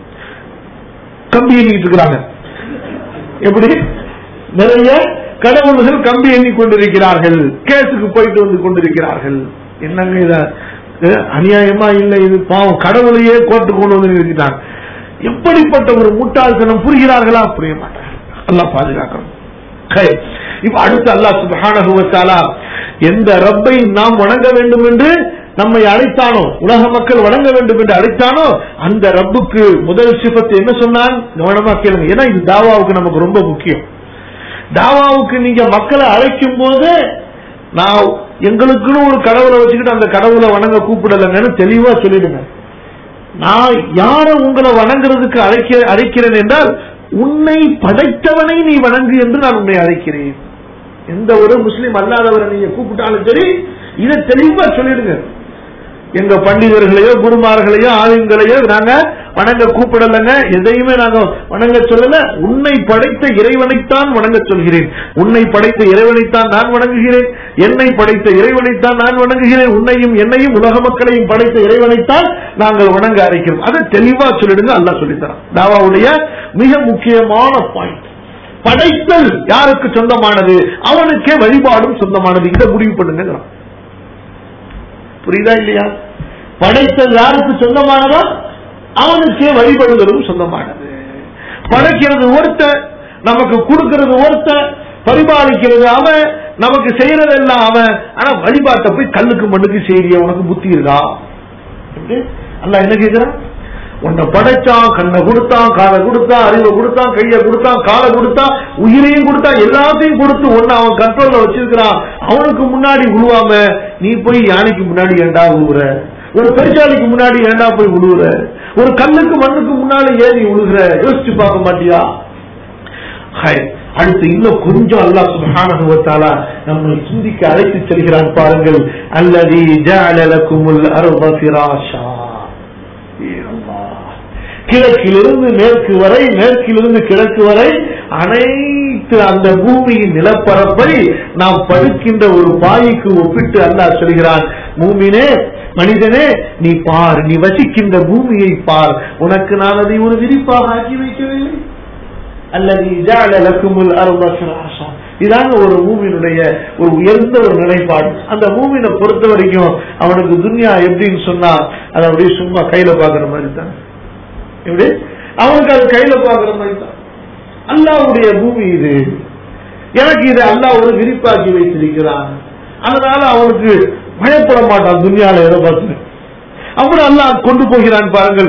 கம்பி எண்ணிட்டு இருக்கிறாங்க. எப்படி நிறைய கடவுள்கள் கம்பி எண்ணி கொண்டிருக்கிறார்கள், கேஸுக்கு போயிட்டு வந்து கொண்டிருக்கிறார்கள். என்னங்க இத அநியாயமா இல்லை? இது பாவம், கடவுளையே கோர்ட்டு கொண்டு வந்து இருக்கிறார். எப்படிப்பட்ட ஒரு முட்டாள்தனம்! புரிகிறார்களா? புரிய மாட்டார்கள். அல்லாஹ் பாதுகாக்கணும். இப்ப அடுத்து அல்லாஹ் சுப்ஹானஹு வ தஆலா எந்த ரப்பை நாம் வணங்க வேண்டும் என்று நம்மை அழைத்தானோ, உலக மக்கள் வணங்க வேண்டும் என்று அழைத்தானோ, அந்த ரப்புக்கு முதல் சிஃபத் என்ன சொன்னான்? கவனமா கேளுங்க. ஏன்னா இது தாவாவுக்கு நமக்கு ரொம்ப முக்கியம். தாவாவுக்கு நீங்க மக்களை அழைக்கும் போது நான் எங்களுக்குன்னு ஒரு கடவுளை வச்சுக்கிட்டு அந்த கடவுளை வணங்க கூப்பிடலங்கன்னு தெளிவா சொல்லிடுங்க. நான் யார உங்களை வணங்குறதுக்கு அழைக்கிறேன் என்றால் உன்னை படைத்தவனை நீ வணங்கு என்று நான் உன்னை அழைக்கிறேன். எந்த ஒரு முஸ்லிம் அல்லாதவரை நீங்க கூப்பிட்டாலும் சரி, இதை தெளிவா சொல்லிடுங்க. எங்க பண்டிதர்களையோ குருமார்களையோ ஆலயங்களையோ நாங்க வணங்க கூப்பிடலங்க, எதையுமே நாங்க வணங்க சொல்லல. உன்னை படைத்த இறைவனைத்தான் வணங்க சொல்கிறேன். உன்னை படைத்த இறைவனைத்தான் நான் வணங்குகிறேன். என்னை படைத்த இறைவனைத்தான் நான் வணங்குகிறேன். உன்னையும் என்னையும் உலக மக்களையும் படைத்த இறைவனைத்தான் நாங்கள் வணங்க அழைக்கிறோம். அதை தெளிவா சொல்லிடுங்க. அல்லாஹ் சொல்லித்தரான். தாவாவுடைய மிக முக்கியமான பாயிண்ட், படைத்தல் யாருக்கு சொந்தமானது? அவனுக்கே வழிபாடும் சொந்தமானது. இதை முடிவு பண்ணுங்க. புரியுதா இல்லையா? படைத்தல் யாருக்கு சொந்தமானதோ அவனுக்கே வழிபடுவதும் சொந்தமானது. படைக்கிறது ஒருத்த, நமக்கு கொடுக்கிறது ஒருத்த, பரிபாலிக்கிறது அவன், நமக்கு செய்யறதெல்லாம் அவன். ஆனா வழிபாட்டை போய் கல்லுக்கு மண்ணுக்கு செய்ய உனக்கு புத்தி இருக்கா? அல்லாஹ் என்ன கேட்கிறான்? உன்னை படைச்சான், கண்ணை கொடுத்தான், காலை கொடுத்தான், அறிவை கொடுத்தான், கையை கொடுத்தான், காலை கொடுத்தான், உயிரையும் கொடுத்தான், எல்லாத்தையும் கொடுத்து ஒன்னு அவன் கண்ட்ரோல்ல வச்சிருக்கிறான். அவனுக்கு முன்னாடி உழுவாம நீ போய் யானைக்கு முன்னாடி ஏண்டா உழுவுற? ஒரு பெருச்சாலிக்கு முன்னாடி ஏண்டா போய் உழுவுற? ஒரு கல்லுக்கு மண்ணுக்கு முன்னாடி ஏன் நீ உழுகுற? யோசிச்சு பார்க்க மாட்டியா? அடுத்து இன்னும் கொஞ்சம் அல்லாஹ் சுப்ஹானஹு வ தஆலா நம்மை சிந்திக்க அழைத்து செல்கிறான். பாருங்கள், அல்லதி ஜஅல லகுமுல் அர்த ஃபிராஷா. கிழக்கிலிருந்து மேற்கு வரை, மேற்கிலிருந்து கிழக்கு வரை அனைத்து அந்த பூமியின் நிலப்பரப்பை நாம் படுக்கின்ற ஒரு பாய்க்கு ஒப்பிட்டு அல்லாஹ் சொல்கிறான், மூமினே, மனிதனே, நீ பார், நீ வசிக்கின்ற பூமியை பார், உனக்கு நான் அதை ஒரு விரிப்பாக ஆக்கி வைக்கவில்லை. அல்லது ஜஅல லகுமுல் அர்த ஃபிராஷா. இதாங்க ஒரு மூமினுடைய ஒரு உயர்ந்த ஒரு நிலைப்பாடு. அந்த மூமினை பொறுத்த வரைக்கும் அவனுக்கு துன்யா எப்படின்னு சொன்னா அதை அப்படியே சும்மா கையில பாக்குற மாதிரி தான். எப்படி? அவனுக்கு அது கையில பாக்குற மாதிரி தான். அல்லாஹ்வுடைய பூமி இது. எனக்கு இதை அல்லாஹ் ஒரு விரிப்பாக்கி வைத்திருக்கிறான், அதனால அவனுக்கு பயப்பட மாட்டான் துன்யால எதை பார்த்து. அப்புறம் அல்லாஹ் கொண்டு போகிறான் பாருங்கள்,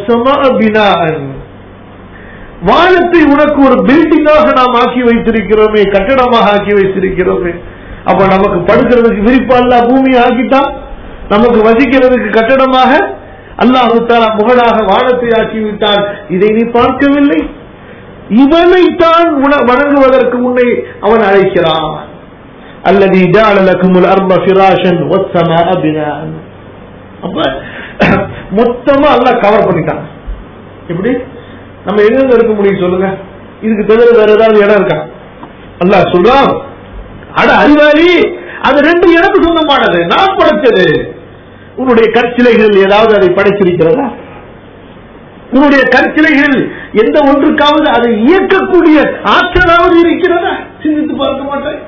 வானத்தை உனக்கு ஒரு பில்டிங்காக நாம் ஆக்கி வைத்திருக்கிறோமே, கட்டடமாக ஆக்கி வைத்திருக்கிறோமே. அப்ப நமக்கு படுக்கிறதுக்கு விரிப்பா அல்லாஹ் பூமியை ஆக்கிட்டான், நமக்கு வசிக்கிறதுக்கு கட்டடமாக அல்லாஹ் தஆலா முகடாக வானத்தை ஆக்கிவிட்டான். இதை நீ பார்க்கவில்லை? இவனைத்தான் வணங்குவதற்கு முன்னே அவன் அழைக்கிறான். அல்லதி ஜஅல லகுமுல் அர்த ஃபிராஷன் வஸ்ஸமாஅ பினாஅன். அப்ப மொத்தமா அல்லாஹ் கவர் பண்ணிட்டான். எப்படி நம்ம எங்க இருக்க முடியும் சொல்லுங்க? இதுக்கு தவிர வேற ஏதாவது இடம் இருக்கா? அல்லாஹ் சொல்றான், அட அறிவாளி, அது ரெண்டு எனக்கு சொந்தமானது, நான் படைச்சது. உன்னுடைய கற்சிலைகள் ஏதாவது அதை படைத்திருக்கிறதா? உன்னுடைய கற்சிலைகள் எந்த ஒன்றுக்காவது அதை இயக்கக்கூடிய ஆற்றலாவது இருக்கிறதா? சிந்தித்து பார்க்க மாட்டேன்.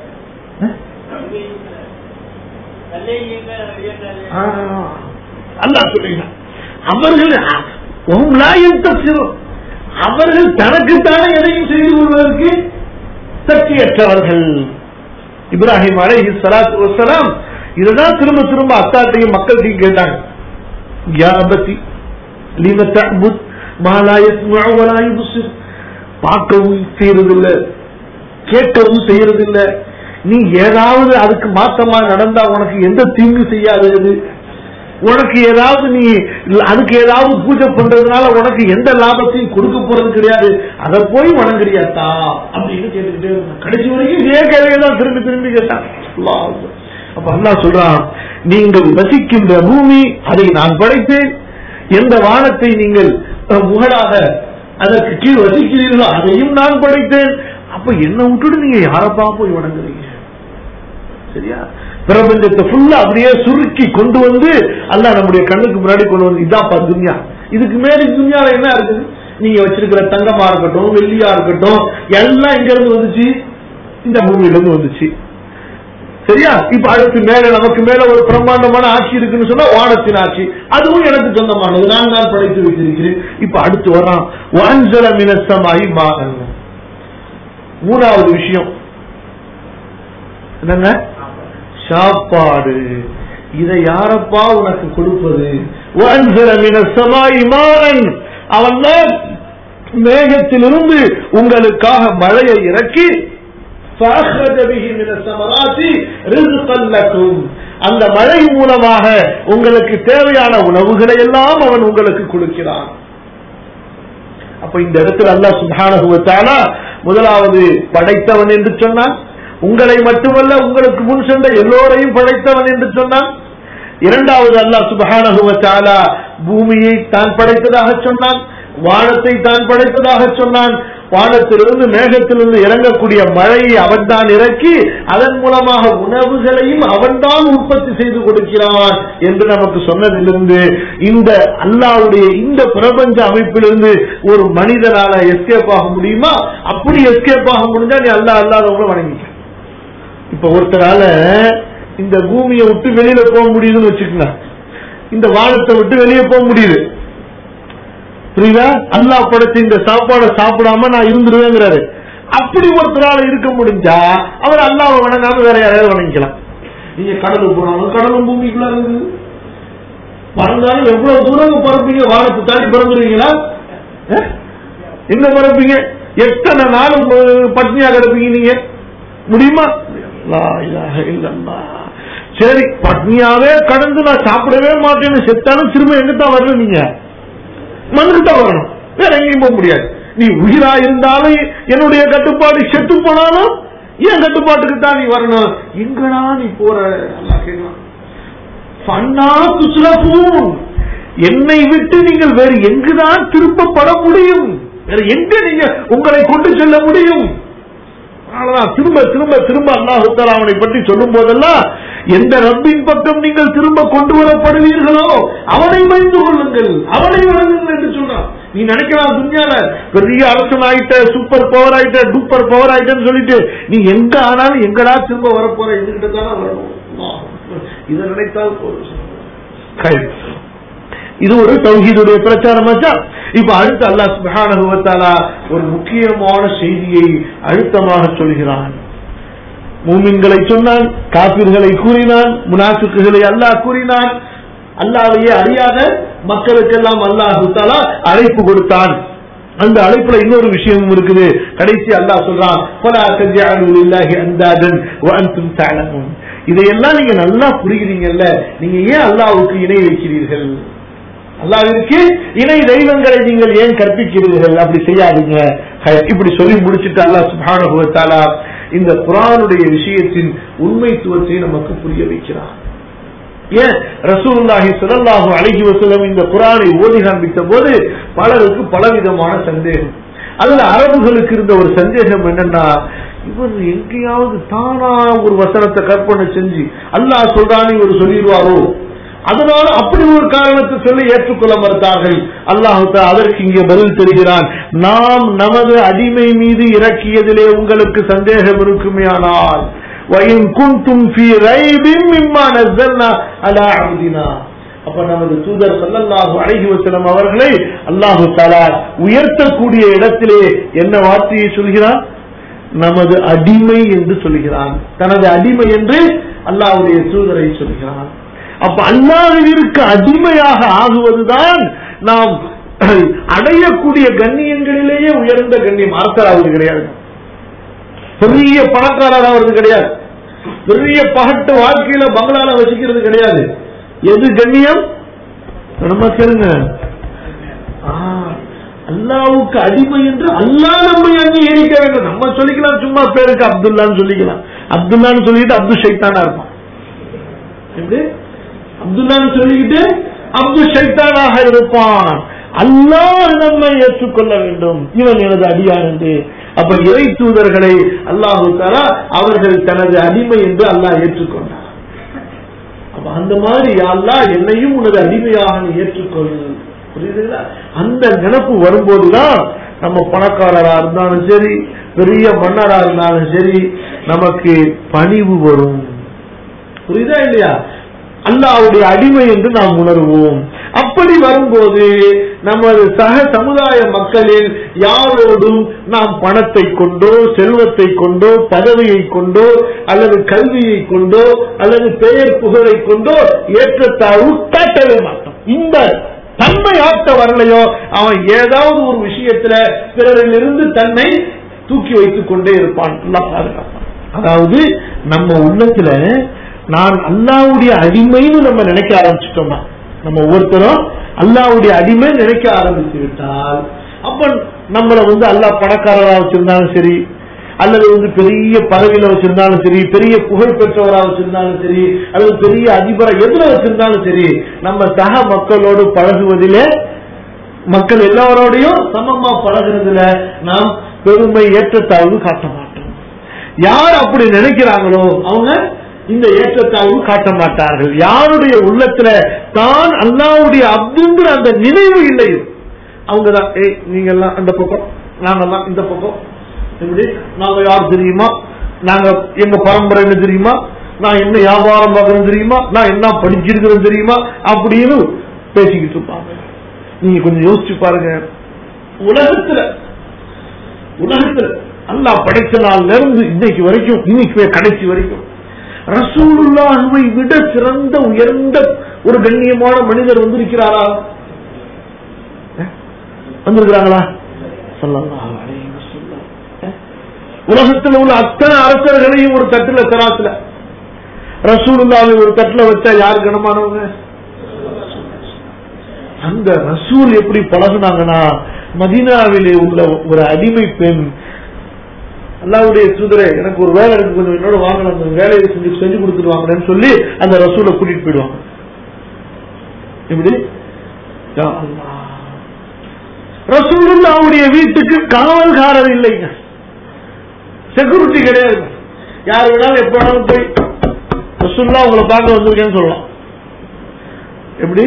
அல்லாஹ் சொல்லுகிறான், அவர்கள் தனக்குத்தானே எதையும் செய்து கொள்வதற்கு சக்தியற்றவர்கள். இப்ராஹிம் அலைஹிஸ்ஸலாத்து வஸ்ஸலாம் இதுதான் திரும்ப திரும்ப அத்தாட்டையும் மக்கள்கிட்டையும் கேட்டாங்க. யா அபதி லிம தஅபுத் மா லா யஸ்மஉ வ லா யுப்சிர். பார்க்கவும் செய்யறதில்லை, கேட்கவும் செய்யறதில்லை. நீ ஏதாவது அதுக்கு மாற்றமா நடந்தா உனக்கு எந்த தீங்கு செய்யாதது, உனக்கு ஏதாவது நீ அதுக்கு ஏதாவது பூஜை பண்றதுனால உனக்கு எந்த லாபத்தையும் கொடுக்க போறது கிடையாது, அதை போய் வணங்குறியாத்தா அப்படின்னு கேட்டுக்கிட்டே இருந்தான். கடைசி வரைக்கும் இதே கேள்வியதான் திரும்பி திரும்பி கேட்டான். அப்ப அல்லாஹ் சொல்றான், நீங்கள் வசிக்கின்ற பூமி அதை நான் படைத்தேன், எந்த வானத்தை நீங்கள் முகடாக அதற்கு கீழ் வசிக்கிறீர்களோ அதையும் நான் படைத்தேன். அப்ப என்ன விட்டுட்டு நீங்க யாரப்பா போய் வணங்குறீங்க? சரியா? பிரபஞ்சத்தை ஃபுல்லா அப்படியே சுருக்கி கொண்டு வந்து அல்லாஹ் நம்முடைய கண்ணுக்கு முன்னாடி கொண்டு வந்து, இதாப்பா துன்யா. இதுக்கு மேல துன்யால என்ன இருக்குது? நீங்க வச்சிருக்கிற தங்கமா இருக்கட்டும், வெள்ளியா இருக்கட்டும், எல்லாம் எங்க இருந்து வந்துச்சு? இந்த பூமியில இருந்து வந்துச்சு. சரியா? இப்ப அடுத்து மேல நமக்கு மேல ஒரு பிரம்மாண்டமான ஆட்சி இருக்குன்னு சொன்னா வானத்தின் ஆட்சி, அதுவும் எனக்கு சொந்தமானது, நான் தான் படைத்து வைத்திருக்கிறேன். இப்ப அடுத்து வர்றான், வஅன்ஸல மினஸ் ஸமாஇ மாஅன். மூணாவது விஷயம் என்னங்க? சாப்பாடு. இதை யாரப்பா உனக்கு கொடுப்பது? வஅன்ஸல மினஸ் ஸமாஇ மாஅன். அவன் மேகத்திலிருந்து உங்களுக்காக மழையை இறக்கி அந்த மழை மூலமாக உங்களுக்கு தேவையான உணவுகளை எல்லாம் அவன் உங்களுக்கு கொடுக்கிறான். அப்ப இந்த இடத்துல அல்லாஹ் சுப்ஹானஹு வ தஆலா முதலாவது படைத்தவன் என்று சொன்னான், உங்களை மட்டுமல்ல உங்களுக்கு முன் சென்ற எல்லோரையும் படைத்தவன் என்று சொன்னான். இரண்டாவது அல்லாஹ் சுப்ஹானஹு வ தஆலா பூமியை தான் படைத்ததாக சொன்னான், வானத்தை தான் படைத்ததாக சொன்னான். வானத்திலிருந்து மேகத்திலிருந்து இறங்கக்கூடிய மழையை அவன் தான் இறக்கி அதன் மூலமாக உணவுகளையும் அவன் தான் உற்பத்தி செய்து கொடுக்கிறான் என்று நமக்கு சொன்னதிலிருந்து இந்த அல்லாஹ்வுடைய இந்த பிரபஞ்ச அமைப்பிலிருந்து ஒரு மனிதனால எஸ்கேப் ஆக முடியுமா? அப்படி எஸ்கேப் ஆக முடிஞ்சா நீ அல்லாஹ் அல்லாதவங்க வணங்கிக்க. இப்ப ஒருத்தரால இந்த பூமியை விட்டு வெளியில போக முடியுதுன்னு வச்சுக்கோங்க, இந்த வானத்தை விட்டு வெளியே போக முடியுது, புரியுதா? அல்லாஹ் படைச்ச இந்த சாப்பாடை சாப்பிடாம நான் இருந்துருவேங்கிறாரு. அப்படி ஒருத்தரால இருக்க முடிஞ்சா அவர் அல்லாஹ்வை வணங்காம வேற யாராவது வணங்கிக்கலாம். நீங்க கடலுக்கு போனாலும் கடலும் பூமிக்குள்ள இருக்குது, பறந்தாலும் எவ்வளவு தூரம் பறப்பீங்க? வானத்தை தாண்டி பறந்துருவீங்களா? எங்க பறப்பீங்க? எத்தனை நாள் பட்னியா கிடப்பீங்க? நீங்க முடியுமா? லா இலாஹ இல்லல்லாஹ். சரி, பட்னியாவே கடந்து நான் சாப்பிடவே மாட்டேன்னு செத்தாலும் திரும்ப எங்கத்தான் வரணும்? நீங்க மண்ணுக்கு தான் வரணும், வேற எங்கேயும் போக முடியாது. நீ உயிரா இருந்தாலும் என்னுடைய கட்டுப்பாடு, செத்து போனாலும் என் கட்டுப்பாட்டுக்கு தான் நீ வரணும். எங்கடா நீ போற? அல்லாஹ் கேட்கலாம், என்னை விட்டு நீங்கள் வேறு எங்குதான் திருப்பப்பட முடியும்? வேற எங்க நீங்க உங்களை கொண்டு செல்ல முடியும்? திரும்ப திரும்ப திரும்ப அல்லாஹ் தஆலா அவனை பற்றி சொல்லும் போதெல்லாம் எந்த ரப்பின் பக்கம் நீங்கள் திரும்ப கொண்டு வரப்படுவீர்களோ அவனை பயந்து கொள்ளுங்கள், அவனை வணங்குங்கள் என்று சொல்றான். நீ நினைக்கலாம் துன்யால பெரிய அரசன் ஆயிட்ட, சூப்பர் பவர் ஆயிட்ட, டூப்பர் பவர் ஆயிட்டன்னு சொல்லிட்டு நீ எங்க ஆனாலும் எங்கடா திரும்ப வரப்போற எதுகிட்ட தானே வரணும். இதை நினைத்தால் இது ஒரு தௌஹீதுடைய பிரச்சாரமாச்சா. இப்ப அடுத்து அல்லாஹ் சுப்ஹானஹு வ தஆலா ஒரு முக்கியமான செய்தியை அழுத்தமாக சொல்கிறான். மூமின்களை சொன்னான், காபிர்களை கூறினான், முனாஃபிக்குகளை அல்லாஹ் கூறினான். அல்லாஹ்வையே அறியாத மக்களுக்கெல்லாம் அல்லாஹ் தஆலா அழைப்பு கொடுத்தான். அந்த அழைப்புல இன்னொரு விஷயமும் இருக்குது. கடைசி அல்லாஹ் சொல்றான், ஃபலா தஜஅலு லில்லாஹி அன்தாதன் வ அன்தும் தஅலமூன். இதையெல்லாம் நீங்க நல்லா புரிகிறீங்கல்ல, நீங்க ஏன் அல்லாஹ்வுக்கு இணை வைக்கிறீர்கள்? அல்லாஹ்விற்கு இணை தெய்வங்களை நீங்கள் ஏன் கற்பிக்கிறீர்கள்? அப்படி செய்யாதீங்க. இப்படி சொல்லி முடிச்சுட்டு அல்லாஹ் சுப்ஹானஹு வ தஆலா இந்த குர்ஆனுடைய விஷயத்தின் உண்மைத்துவத்தை நமக்கு புரிய வைக்கிறார். ஏன் ரசூலுல்லாஹி ஸல்லல்லாஹு அலைஹி வஸல்லம் இந்த குர்ஆனை ஓதி காண்பித்த போது பலருக்கு பலவிதமான சந்தேகம். அதுல அரபுகளுக்கு இருந்த ஒரு சந்தேகம் என்னன்னா, இவர் எங்கேயாவது தானா ஒரு வசனத்தை கற்பனை செஞ்சு அல்லாஹ் சொல்றான்னு இவர் சொல்லிடுவாரோ, அதனால அப்படி ஒரு காரணத்தை சொல்லி ஏற்றுக்கொள்ள மறுத்தார்கள். அல்லாஹ் அதற்கு இங்கே பதில் தருகிறான், நாம் நமது அடிமை மீது இறக்கியதிலே உங்களுக்கு சந்தேகம் இருக்குமேயானால் அப்ப நமது தூதர் ஸல்லல்லாஹு அலைஹி வஸல்லம் அவர்களை அல்லாஹ் தஆலா உயர்த்தக்கூடிய இடத்திலே என்ன வார்த்தையை சொல்கிறான்? நமது அடிமை என்று சொல்கிறான். தனது அடிமை என்று அல்லாஹ்வுடைய தூதரை சொல்கிறான். அப்ப அல்லாஹ்விற்கு அடிமையாக ஆகுவதுதான் நாம் அடையக்கூடிய கண்ணியங்களிலேயே உயர்ந்த கண்ணியம். அரசராவது கிடையாது, பெரிய பணக்காரராவது கிடையாது, பெரிய பகட்டு வாழ்க்கையில பங்களால வச்சுக்கிறது கிடையாது. எது கண்ணியம்? நம்ம கேளுங்க, அல்லாவுக்கு அடிமை என்று அல்லாஹ் நம்மை அங்கீகரிக்க வேண்டும். நம்ம சொல்லிக்கலாம், சும்மா பேருக்கு அப்துல்லான்னு சொல்லிக்கலாம். அப்துல்லான்னு சொல்லிட்டு அப்துல் ஷைத்தானா இருப்பான். எப்படி அப்துல்லான்னு சொல்லிக்கிட்டு அப்துல் ஷைத்தானாக இருப்பான். அல்லாஹ் நம்மை ஏற்றுக்கொள்ள வேண்டும், இவன் எனது அடியான் என்று. அப்ப இறை தூதர்களை அல்லாஹ் தஆலா அவர்கள் தனது அடிமை என்று அல்லாஹ் ஏற்றுக்கொண்டார். அப்ப அந்த மாதிரி அல்லாஹ் என்னையும் உனது அடிமையாக நீ ஏற்றுக்கொள். புரியுதுங்களா? அந்த நினைப்பு வரும்போதுதான் நம்ம பணக்காரரா இருந்தாலும் சரி, பெரிய மன்னரா இருந்தாலும் சரி, நமக்கு பணிவு வரும். புரியுதா இல்லையா? அல்லாஹ்வுடைய அடிமை என்று நாம் உணர்வோம். அப்படி வரும்போது நமது சக சமுதாய மக்களில் யாரோடும் நாம் பணத்தை கொண்டோ, செல்வத்தை கொண்டோ, பதவியை கொண்டோ, அல்லது கல்வியை கொண்டோ, அல்லது பெயர் புகழை கொண்டோ ஏற்றத்தாழ்வு காட்டவே மாட்டோம். இந்த தன்மை ஆட்ட வரலையோ அவன் ஏதாவது ஒரு விஷயத்துல பிறரிலிருந்து தன்னை தூக்கி வைத்துக் கொண்டே இருப்பான். பாதுகாப்பான். அதாவது நம்ம உள்ளத்துல நான் அல்லாஹ்வுடைய அடிமைன்னு நம்ம நினைக்க ஆரம்பிச்சிட்டோமா, நம்ம ஒவ்வொருத்தரும் அல்லாஹ்வுடைய அடிமை நினைக்க ஆரம்பித்து விட்டால், அப்ப நம்மள அல்லாஹ் பணக்காரரா வச்சிருந்தாலும் சரி, அல்லது பெரிய பதவியில வச்சிருந்தாலும் சரி, பெரிய புகழ் பெற்றவரா வச்சிருந்தாலும் சரி, அல்லது பெரிய அதிபரா எதுல வச்சிருந்தாலும் சரி, நம்ம சக மக்களோடு பழகுவதிலே, மக்கள் எல்லாரோடையும் சமமா பழகுறதுல நாம் பெருமை ஏற்றத்தாழ்வு காட்ட மாட்டோம். யார் அப்படி நினைக்கிறாங்களோ அவங்க இந்த ஏற்றத்தாழ்வு காட்ட மாட்டார்கள். யாருடைய உள்ளத்துல தான் அல்லாஹ்வுடைய அப்துங்கிற அந்த நினைவு இல்லை, அவங்கதான் நீங்க எல்லாம் அந்த பக்கம், நாங்கெல்லாம் இந்த பக்கம், நாங்க யார் தெரியுமா, நாங்க எங்க பரம்பரை என்ன தெரியுமா, நான் என்ன வியாபாரம் பார்க்கறேன் தெரியுமா, நான் என்ன படிச்சிருக்கிறேன் தெரியுமா அப்படின்னு பேசிக்கிட்டு இருப்பாங்க. நீங்க கொஞ்சம் யோசிச்சு பாருங்க, உலகத்துல அல்லாஹ் படைச்ச நாள்ல இருந்து இன்னைக்கு வரைக்கும், இன்னைக்கு கடைசி வரைக்கும் ரசூலுல்லாஹ்வை விட சிறந்த உயர்ந்த ஒரு கண்ணியமான மனிதர் வந்திருக்கிறாரா? வந்திருக்கிறாங்களா? ஸல்லல்லாஹு அலைஹி வஸல்லம். உலகத்தில் உள்ள அத்தனை அரசர்களையும் ஒரு தட்டுல தராசுல ரசூலுல்லாஹ்வை ஒரு தட்டுல வச்சா யார் கனமானவங்க? அந்த ரசூல் எப்படி பழகுனாங்கன்னா, மதீனாவிலே உள்ள ஒரு அடிமை பெண் அல்லாஹ்வுடைய தூதரே எனக்கு ஒரு வேலை இருக்கு, கொஞ்சம் என்னோட வாங்க, அந்த வேலையை செஞ்சு கொடுத்துருவாங்கன்னு சொல்லி அந்த ரசூலை கூட்டிட்டு போயிடுவாங்க. எப்படி ரசூலுல்லாஹ்வுடைய வீட்டுக்கு காவல்காரர் இல்லைங்க, செக்யூரிட்டி கிடையாது. யார் வேணாலும் எப்ப வேணாலும் போய் ரசூலுல்லாஹ் உங்களை பார்க்க வந்திருக்கேன்னு சொல்லலாம். எப்படி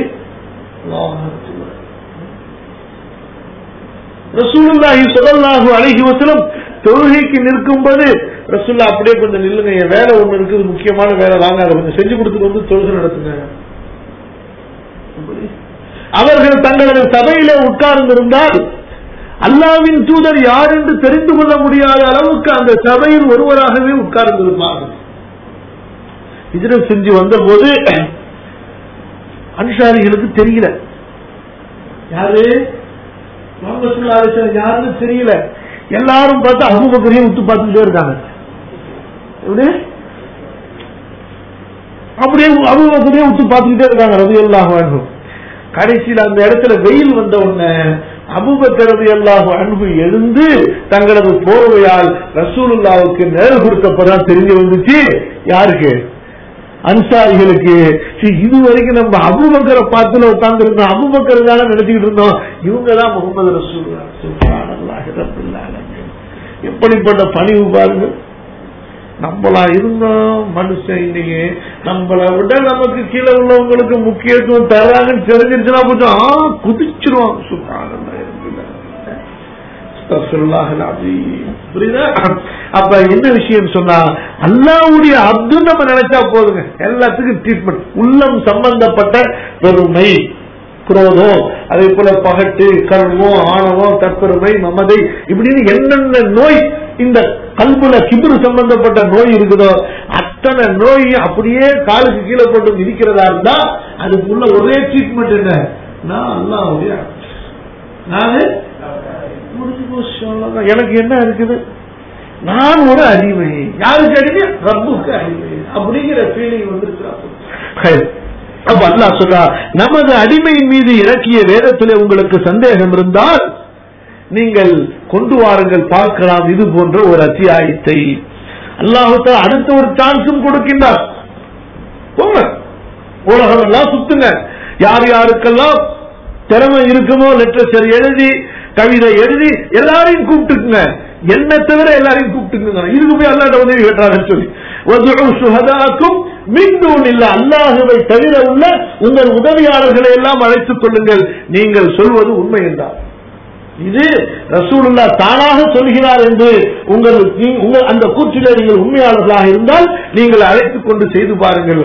ரசூலுல்லாஹி ஸல்லல்லாஹு அலைஹி வஸல்லம் தொழுகைக்கு நிற்கும்போது ரசூலுல்லாஹ் அப்படியே கொஞ்சம் நில்லுங்க, என் வேலை ஒண்ணு இருக்குது, முக்கியமான வேலை, வாங்க அதை கொஞ்சம் செஞ்சு கொடுத்துட்டு தொழுகை நடத்துங்க. அவர்கள் தங்களது சபையில உட்கார்ந்திருந்தால் அல்லாஹ்வின் தூதர் யார் என்று தெரிந்து கொள்ள முடியாத அளவுக்கு அந்த சபையில் ஒருவராகவே உட்கார்ந்திருப்பார்கள். ஹிஜ்ரத் செஞ்சு வந்த போது அன்சாரிகளுக்கு தெரியல யாரு முஹம்மது ஸல்லல்லாஹு அலைஹி வஸல்லம் யாருன்னு தெரியல. எல்லாரும் பார்த்தா அபூபக்கரையும் உத்து பார்த்துட்டே இருக்காங்க. அப்படியே அபூபக்கரையும் உத்து பார்த்துக்கிட்டே இருக்காங்க ரலியல்லாஹு அன்ஹு. கடைசியில் அந்த இடத்துல வெயில் வந்த உடனே அபூபக்கர் ரலியல்லாஹு அன்ஹு எழுந்து தங்களது போர்வையால் ரசூலுல்லாஹ்வுக்கு நேர் கொடுத்தப்பதான் தெரிஞ்சு வந்துச்சு. யாருக்கு? அன்சாரிகளுக்கு. இதுவரைக்கும் நம்ம அபூபக்கரை பார்த்துல உட்கார்ந்து இருந்தோம், அபூபக்கர் தானே நினைச்சுக்கிட்டு இருந்தோம், இவங்கதான் முஹம்மது ரசூலுல்லாஹ் சுப்ஹானல்லாஹி ரப்பில் ஆலமீன். எப்படிப்பட்ட பணிவு பாருங்க. நம்மளா இருந்தோம் மனுஷன் இன்னைக்கு நம்மளை விட நமக்கு கீழே உள்ளவங்களுக்கு முக்கியத்துவம் தராங்கன்னு தெரிஞ்சிருச்சுன்னா கொஞ்சம் குதிச்சிருவோம். சுப்ஹானல்லாஹி ரப்பில் ஆலமீன். அஸ்தக்ஃபிருல்லாஹ் அல்-அஸீம். புரியுதா? அப்ப என்ன விஷயம் சொன்னா அல்லாஹ்வுடைய அப்து நம்ம நினைச்சா போதுங்க, எல்லாத்துக்கும் ட்ரீட்மெண்ட். உள்ளம் சம்பந்தப்பட்ட பெருமை, குரோதம், அதே போல பகட்டு, கர்வம், ஆணவம், தற்பெருமை, மமதை, இப்படின்னு என்னென்ன நோய் இந்த கல்புல கிபுரு சம்பந்தப்பட்ட நோய் இருக்குதோ அத்தனை நோய் அப்படியே காலுக்கு கீழே போட்டு இருக்கிறதா இருந்தா அதுக்குள்ள ஒரே ட்ரீட்மெண்ட் என்ன? நான் அல்லாஹ்வுடைய நானு எனக்கு என்ன இருக்குது, நான் ஒரு அடிமை. யாருக்கு அடிமை? ரப்புக்கு அடிமை அப்படிங்கிற ஃபீலிங் வந்துருச்சு. அப்ப அல்லாஹ் சொல்றா, நமது அடிமையின் மீது இறக்கிய வேதத்திலே உங்களுக்கு சந்தேகம் இருந்தால் நீங்கள் கொண்டு வாருங்கள், பார்க்கலாம் இது போன்ற ஒரு அத்தியாயத்தை. அல்லாஹ் அடுத்த ஒரு சான்ஸும் கொடுக்கின்றார். போங்க உலகம் எல்லாம் சுத்துங்க, யார் யாருக்கெல்லாம் திறமை இருக்குமோ லெட்டர் எழுதி கவிதை எழுதி எல்லாரையும் கூப்பிட்டுக்குங்க, என்ன தவிர எல்லாரையும் கூப்பிட்டுக்குங்க. இதுக்கு போய் அல்லாஹ் உதவி கேட்டாருன்னு சொல்லி அல்லாஹுவை தவிர உள்ள உங்கள் உதவியாளர்களை எல்லாம் அழைத்துக் கொள்ளுங்கள், நீங்கள் சொல்வது உண்மை என்றார். இது ரசூலுல்லாஹ் தானாக சொல்கிறார் என்று உங்கள் அந்த கூற்றிலே நீங்கள் உண்மையாளர்களாக இருந்தால் நீங்கள் அழைத்துக் கொண்டு செய்து பாருங்கள்.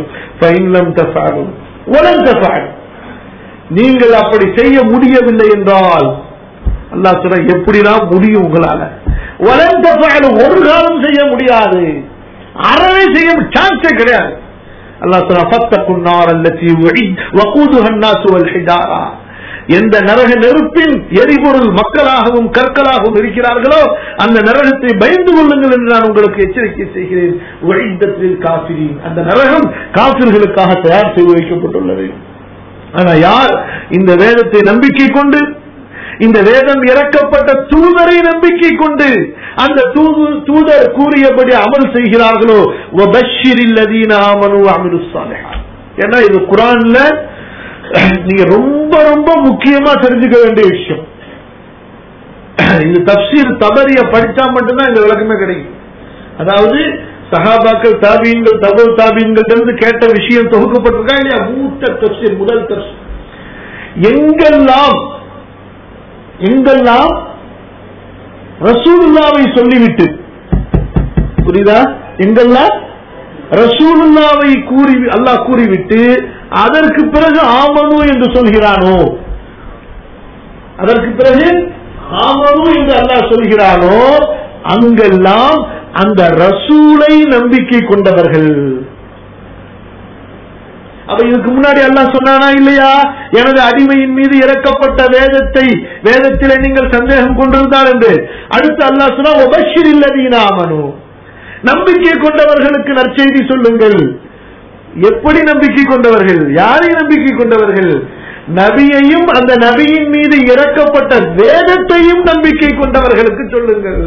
நீங்கள் அப்படி செய்ய முடியவில்லை என்றால் அல்லாஹ் சொல்ற எப்படிதான் முடியும் உங்களால? ஒரு காலம் செய்ய முடியாது, அறவே செய்ய சான்ஸே கிடையாது. அல்லாஹ் சொல்ற ஃபத்தகுன்னார் அல்லதி வகூதுஹா அன்னாஸ் வல் ஹிஜாரா, எந்த நரக நெருப்பின் எரிபொருள் மக்களாகவும் கற்களாகவும் இருக்கிறார்களோ அந்த நரகத்தை பயந்து கொள்ளுங்கள் என்று நான் உங்களுக்கு எச்சரிக்கை செய்கிறேன். உஇத்தத்தில் காஃபிரீன், அந்த நரகம் காஃபிர்களுக்காக தயார் செய்து வைக்கப்பட்டுள்ளது. ஆனா யார் இந்த வேதத்தை நம்பிக்கை கொண்டு, இந்த வேதம் இறக்கப்பட்ட தூதரை நம்பிக்கை கொண்டு அந்த தூதர் கூறியபடி அமல் செய்கிறார்களோ வபஷ்ஷிரில் லதீன ஆமனு வஅமிலுஸ் ஸாலிஹாத். ஏன்னா இது குர்ஆன்ல நீங்க ரொம்ப ரொம்ப முக்கியமா தெரிஞ்சுக்க வேண்டிய விஷயம். இந்த தப்சீர் தபரிய படிச்சா மட்டும்தான் இந்த விளக்கமே கிடைக்கும். அதாவது சஹாபாக்கள், தாபீன்கள், தபு தாபீன்கள் இருந்து கேட்ட விஷயம் தொகுக்கப்பட்டிருக்கா இல்லையா? மூத்த தப்சீர், முதல் தப்சீர். எங்கெல்லாம் ரசூலுல்லாவை சொல்லிவிட்டு, புரியுதா? எங்கெல்லாம் ரசூலுல்லாவை கூறி அல்லாஹ் கூறிவிட்டு அதற்கு பிறகு ஆமனு என்று சொல்கிறானோ, அதற்கு பிறகு ஆமனு என்று அல்லாஹ் சொல்கிறானோ அங்கெல்லாம் அந்த ரசூலை நம்பிக்கை கொண்டவர்கள். அப்ப இதுக்கு முன்னாடி அல்லாஹ் சொன்னானா இல்லையா? எனது அடிமையின் மீது இறக்கப்பட்ட வேதத்திலே நீங்கள் சந்தேகம் கொண்டிருந்தார் என்று. அடுத்து அல்லாஹ் சொன்னா வபஷ்ஷிரில் லதீன ஆமனு, நம்பிக்கை கொண்டவர்களுக்கு நற்செய்தி சொல்லுங்கள். எப்படி நம்பிக்கை கொண்டவர்கள்? யாரை நம்பிக்கை கொண்டவர்கள்? நபியையும் அந்த நபியின் மீது இறக்கப்பட்ட வேதத்தையும் நம்பிக்கை கொண்டவர்களுக்கு சொல்லுங்கள்.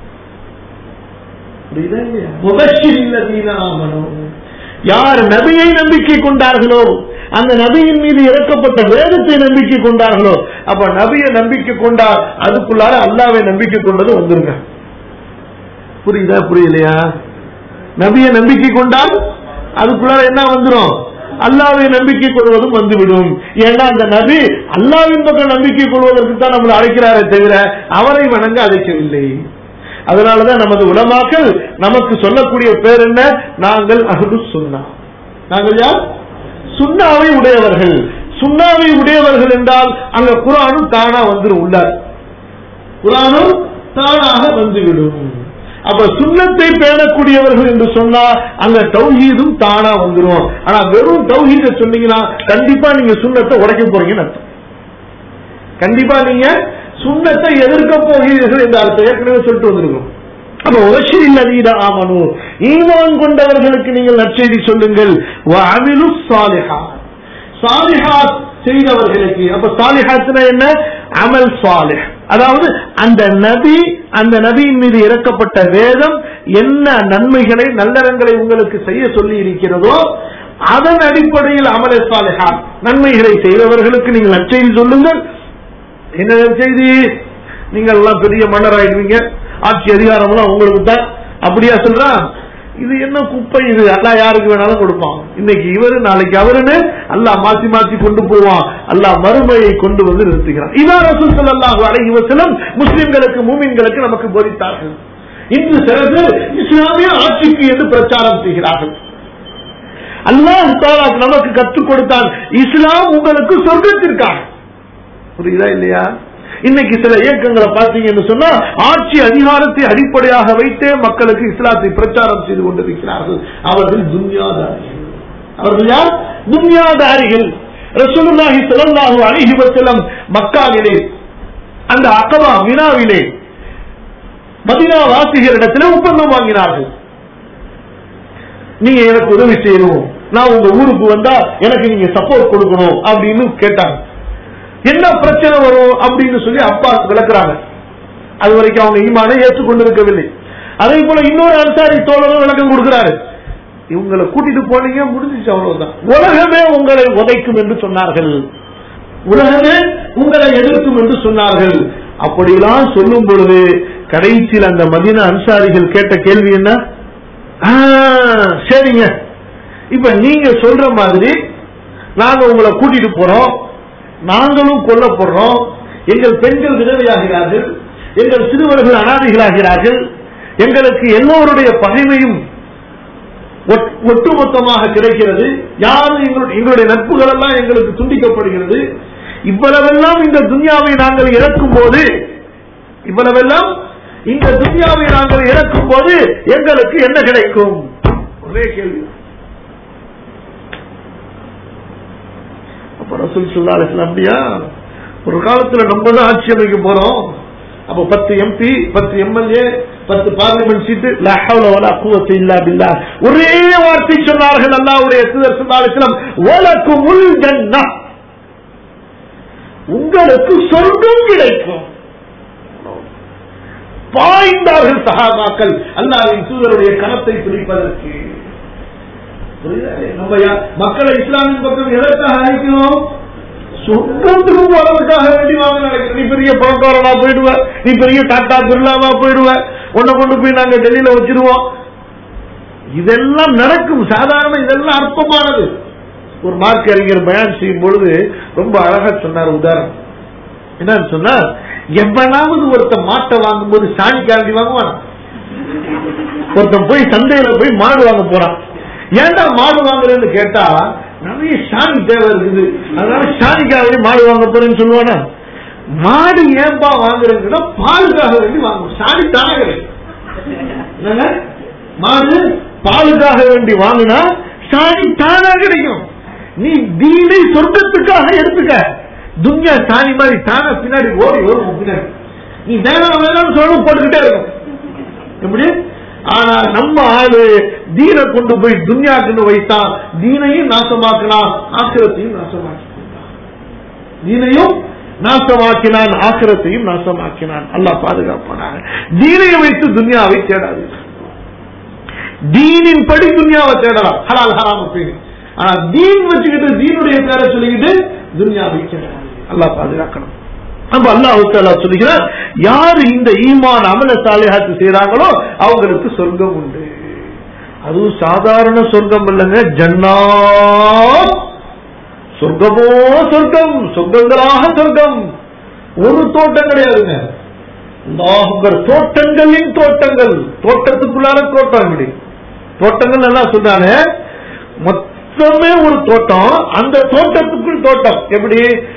யார் நபியை நம்பிக்கை கொண்டார்களோ, அந்த நபியின் மீது இறக்கப்பட்ட வேதத்தை நம்பிக்கை கொண்டார்களோ, அப்ப நபியை நம்பிக்கை கொண்டார், அதுக்குள்ளார அல்லாஹ்வை நம்பிக்கை கொண்டது வந்துருங்க. புரியுதா? புரியலையா? நபியை நம்பிக்கை கொண்டால் அதுக்குள்ளார என்ன வந்துடும்? அல்லாஹ்வை நம்பிக்கை கொள்வதும் வந்துவிடும். ஏன்னா அந்த நபி அல்லாஹ்வின் பக்கம் நம்பிக்கை கொள்வதற்கு தான் நம்மளை அழைக்கிறாரே தவிர அவரை வணங்க அழைக்கவில்லை. அதனாலதான் நமது உலமாக்கள் நமக்கு சொல்லக்கூடிய பேர் என்ன? நாங்கள் அஹ்லுஸ் சுன்னா. நாங்கள் யார்? சுன்னாவை உடையவர்கள். சுன்னாவை உடையவர்கள் என்றால் அங்க குர்ஆனும் தானா வந்துரும் உள்ளார். குர்ஆனும் தானாக வந்துவிடும். அப்ப சுன்னத்தை பேணக்கூடியவர்கள் என்று சொன்னா அங்க தௌஹீதும் தானா வந்துடும். ஆனா வெறும் தௌஹீத சொன்னீங்கன்னா கண்டிப்பா நீங்க சுன்னத்தை உடைக்க போறீங்கன்னு அர்த்தம். கண்டிப்பா நீங்க சுன்னத்தை எதிர்க்க போகிறீர்கள் என்ற அர்த்தம் ஏற்கனவே சொல்லிட்டு வந்திருக்கோம். அப்ப உபஷிரில் அதீத ஆமனு, ஈமான் கொண்டவர்களுக்கு நீங்கள் நற்செய்தி சொல்லுங்கள். வஅமிலு ஸாலிஹாத், சாலிஹாத் செய்தவர்களுக்கு. அப்ப சாலிஹாத்னா என்ன? அமல் சாலிஹ், அதாவது அந்த நபியின் மீது இறக்கப்பட்ட வேதம் என்ன நன்மைகளை நல்லறங்களை உங்களுக்கு செய்ய சொல்லி இருக்கிறதோ அதன் அடிப்படையில் அமலே சாலிஹாத் நன்மைகளை செய்தவர்களுக்கு நீங்கள் நற்செய்தி சொல்லுங்கள். என்ன நற்செய்தி? நீங்கள் எல்லாம் பெரிய மன்னர் ஆயிடுவீங்க, ஆட்சி அதிகாரம் எல்லாம் உங்களுக்கு தான். அப்படியா சொல்றா? இது என்ன குப்பை இது, அல்லாஹ் யாருக்கு வேணாலும் கொடுப்பான். இன்னைக்கு இவரு நாளைக்கு அவருன்னு அல்லாஹ் மாத்தி மாத்தி கொண்டு போவான். அல்லாஹ் மறுமையை கொண்டு வந்து நிறுத்துகிறான். இதான் ரசூல் ஸல்லல்லாஹு அலைஹி வஸல்லம் முஸ்லிம்களுக்கு மூமின்களுக்கு நமக்கு போதித்தார்கள். இன்று சிலர் இஸ்லாமிய ஆட்சிக்கு என்று பிரச்சாரம் செய்கிறார்கள். அல்லாஹ் தஆலா நமக்கு கற்றுக் கொடுத்தான், இஸ்லாம் உங்களுக்கு சொர்க்கத்திற்காக. புரியுதா இல்லையா? இன்னைக்கு சில இயக்கங்களை பார்த்தீங்கன்னு சொன்னா ஆட்சி அதிகாரத்தை அடிப்படையாக வைத்தே மக்களுக்கு இஸ்லாத்தை பிரச்சாரம் செய்து கொண்டிருக்கிறார்கள். அவர்கள் துன்யாதாரிகள். அவர்கள் யார்? துன்யாதாரிகள். ரசூலுல்லாஹி ஸல்லல்லாஹு அலைஹி வஸல்லம் மக்காவிலே அந்த அகபா மினாவிலே மதீனா வாசிகளிடத்திலே ஒப்பந்தம் வாங்கினார்கள். நீங்க எனக்கு உதவி செய்யணும், நான் உங்க ஊருக்கு வந்தா எனக்கு நீங்க சப்போர்ட் கொடுக்கணும் அப்படின்னு கேட்டாங்க. என்ன பிரச்சனை வரும் அப்படின்னு சொல்லி அப்பா விளக்குறாங்க. அது வரைக்கும் அவங்க ஈமானை ஏற்றுக்கொண்டிருக்கவில்லை. அதே போல இன்னொரு அன்சாரி தோழரும் விளக்கம் கொடுக்கிறாரு. இவங்களை கூட்டிட்டு போனீங்க, முடிஞ்சிச்சு, அவ்வளவுதான். உலகமே உங்களை உதைக்கும் என்று சொன்னார்கள், உலகமே உங்களை எதிர்க்கும் என்று சொன்னார்கள். அப்படிலாம் சொல்லும் பொழுது கடைசியில் அந்த மதீனா அன்சாரிகள் கேட்ட கேள்வி என்ன? சரிங்க, இப்ப நீங்க சொல்ற மாதிரி நாங்க உங்களை கூட்டிட்டு போறோம், நாங்களும் கொல்லப்படுறோம், எங்கள் பெண்கள் விதவையாகிறார்கள், எங்கள் சிறுவர்கள் அனாதைகளாகிறார்கள், எங்களுக்கு எல்லோருடைய பகைமையும் ஒட்டுமொத்தமாக கிடைக்கிறது, யாரும் எங்களுடைய நட்புகள் எல்லாம் எங்களுக்கு துண்டிக்கப்படுகிறது. இவ்வளவெல்லாம் இந்த துன்யாவை நாங்கள் இழக்கும் போது, இவ்வளவெல்லாம் இந்த துன்யாவை நாங்கள் இழக்கும் போது எங்களுக்கு என்ன கிடைக்கும்? ஒரே கேள்வி. அப்ப ரசூல் ஸல்லல்லாஹு அலைஹி வஸல்லம் அப்படியா, ஒரு காலத்துல நம்ம தான் ஆட்சி அமைக்க போறோம், அப்ப 10 MP 10 MLA 10 பார்லிமெண்ட் சீட்டு, லா ஹவ்ல வலா குவத்த இல்லா பில்லாஹ். ஒரே வார்த்தை சொன்னார்கள் அல்லாஹ்வுடைய தூதர் ஸல்லல்லாஹு அலைஹி வஸல்லம், வலகுமுல் ஜன்னah, உங்களுக்கு சொர்க்கம் கிடைக்கும். பாய்ந்தார்கள் சஹாபாக்கள் அல்லாஹ்வின் தூதருடைய கரத்தை பிடிப்பதற்கு. நம்ம மக்களை இஸ்லாமின் பக்கம் எதற்காக அழைக்கிறோம்? சொர்க்கத்துக்கு போறதுக்காக வேண்டி வாங்க நினைக்கிறோம். நீ பெரிய பணக்காரனா போயிடுவ, நீ பெரிய டாடா பிர்லாவா போயிடுவ, உன்னை கொண்டு போய் நாங்க டெல்லியில வச்சிருவோம். இதெல்லாம் நடக்கும் சாதாரண, இதெல்லாம் அற்பமானது. ஒரு மார்க் அறிஞர் பயான் செய்யும் பொழுது ரொம்ப அழகா சொன்னார் உதாரணம். என்னன்னு சொன்னா, எவனாவது ஒருத்த மாட்டை வாங்கும் போது சாணி காண்டி வாங்குவான். ஒருத்தன் போய் சந்தையில போய் மாடு வாங்க போறான். ஏன்டா மாடு வாங்குறேன்னு கேட்டா, நிறைய சாணி தேவை இருக்குது, அதனால சாணிக்காக மாடு வாங்க போறேன்னு சொல்லுவானா? மாடு ஏன்பா வாங்குறேன்னா பாலுக்காக வேண்டி வாங்குவோம். சாணி தானே கிடைக்கும். மாடு பாலுக்காக வேண்டி வாங்கினா சாணி தானா கிடைக்கும். நீ தீனை சொர்க்கத்துக்காக எடுத்துக்க, துன்யா சாணி மாதிரி தானா பின்னாடி ஓடி வரும். பின்னாடி நீ வேணாம் வேணாம் சொல்ல போட்டுக்கிட்டே இருக்கும். எப்படி? ஆனா நம்ம ஆளு தீனை கொண்டு போய் துன்யாக்குன்னு வைத்தான், தீனையும் நாசமாக்கினான், ஆக்கிரத்தையும் நாசமாக்கினான். தீனையும் நாசமாக்கினான், ஆக்கிரத்தையும் நாசமாக்கினான். அல்லாஹ் பாதுகாப்பானாங்க. தீனையை வைத்து துன்யாவை தேடாது. தீனின் படி துன்யாவை தேடலாம், ஹலால் ஹராம் அப்படின்னு. ஆனா தீன் வச்சுக்கிட்டு தீனுடைய பேரை சொல்லிக்கிட்டு துன்யாவை தேடாது. அல்லாஹ் பாதுகாக்கணும். அப்ப அல்லாஹ் தஆலா சொல்கிறார், யாரு இந்த ஈமான் அமல சாலிஹாத் செய்றாங்களோ அவங்களுக்கு சொர்க்கம் உண்டு. அதுவும் சாதாரண சொர்க்கம் இல்லைங்க, ஜன்னாத். சொர்க்கமோ சொர்க்கம், சொர்க்கங்களாக சொர்க்கம். ஒரு தோட்டம் கிடையாதுங்க, தோட்டங்களின் தோட்டங்கள். தோட்டத்துக்குள்ளார தோட்டம். இப்படி தோட்டங்கள் நல்லா சொல்றாங்க, மொத்தமே ஒரு தோட்டம், அந்த தோட்டத்துக்குள் தோட்டம். எப்படி?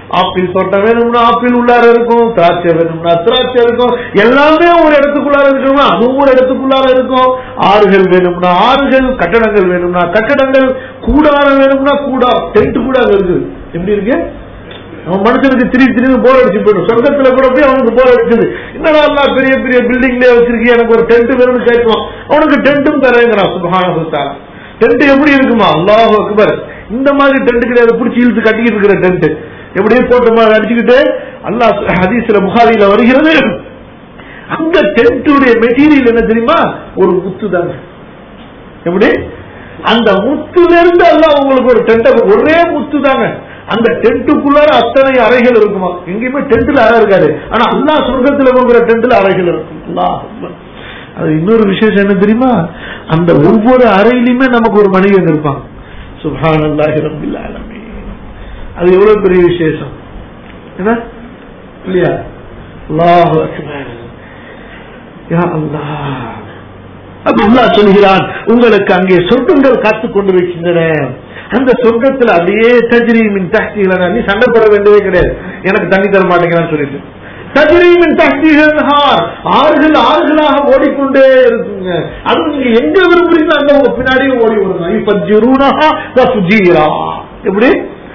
ஆப்பிள் தோட்டம் வேணும்னா ஆப்பிள் உள்ளார இருக்கும், திராட்சை வேணும்னா திராட்சை இருக்கும், எல்லாமே ஒரு இடத்துக்குள்ளார இருக்கணும்னா அதுவும் ஒரு இடத்துக்குள்ளார இருக்கும். ஆறுகள் வேணும்னா ஆறுகள், கட்டடங்கள் வேணும்னா கட்டடங்கள், கூடாரம் வேணும்னா கூடா, டென்ட் கூட அங்க இருக்குது. எப்படி இருக்கு? அவன் மனுஷனுக்கு திடீர்னு போர் அடிச்சு போயிடும். சொர்க்கத்துல கூட போய் அவனுக்கு போர் அடிச்சது, என்னடா எல்லாம் பெரிய பெரிய பில்டிங்ல வச்சிருக்கீங்க, எனக்கு ஒரு டென்ட் வேணும்னு கேட்கலாம். அவனுக்கு டென்ட்டும் தரேங்கிறான் சுப்ஹானஹு வ தஆலா. டென்ட் எப்படி இருக்குமா? அல்லாஹு அக்பர். இந்த மாதிரி டென்ட் கிடையாது, பிடிச்சி இழுத்து கட்டிக்கிட்டு இருக்கிற டென்ட். எப்படியே போட்டு மாதிரி அடிச்சுக்கிட்டு, அல்லாஹ் ஹதீஸ்ல புகாரில வருகிறது, அந்த டென்ட்டுடைய மெட்டீரியல் என்ன தெரியுமா? ஒரு முத்து தாங்க. எப்படி? அந்த முத்துல இருந்து அல்லாஹ் உங்களுக்கு ஒரு டென்ட், ஒரே முத்து தாங்க. அந்த டென்ட்டுக்குள்ளார அத்தனை அறைகள் இருக்குமா? எங்கேயுமே டென்ட்ல அறை இருக்காது, ஆனா அல்லாஹ் சொர்க்கத்துல போகிற டென்ட்ல அறைகள் இருக்கும். அல்லாஹ் அக்பர். அது இன்னொரு விசேஷம் என்ன தெரியுமா? அந்த ஒவ்வொரு அறையிலுமே நமக்கு ஒரு மனிதன் இருப்பாங்க. சுப்ஹானல்லாஹி ரப்பில் ஆலமீன். அது எவ்வளவு பெரிய விசேஷம் என்ன இல்லையா? அல்லாஹு அக்பர். யா அல்லாஹ். அல்லாஹ் சொல்கிறான், உங்களுக்கு அங்கே சொர்க்கங்கள் காத்துக் கொண்டிருக்கின்றன. அந்த சொர்க்கத்தில் அப்படியே தஜ்ரீமின் தஹ்தீஹா, நீ சண்டை போட வேண்டியதே கிடையாது, எனக்கு தண்ணி தர மாட்டேங்கிறான்னு சொல்லிட்டு. தஜ்ரீமின் தஹ்தீஹா, ஆறுகள் ஆறுகளாக ஓடிக்கொண்டே இருக்குங்க. அது நீங்க எங்க விரும்புறீங்களோ அந்த உங்க பின்னாடியே ஓடி வருங்க. யுஃபஜ்ஜிரூனஹா தஃஜீரா. எப்படி?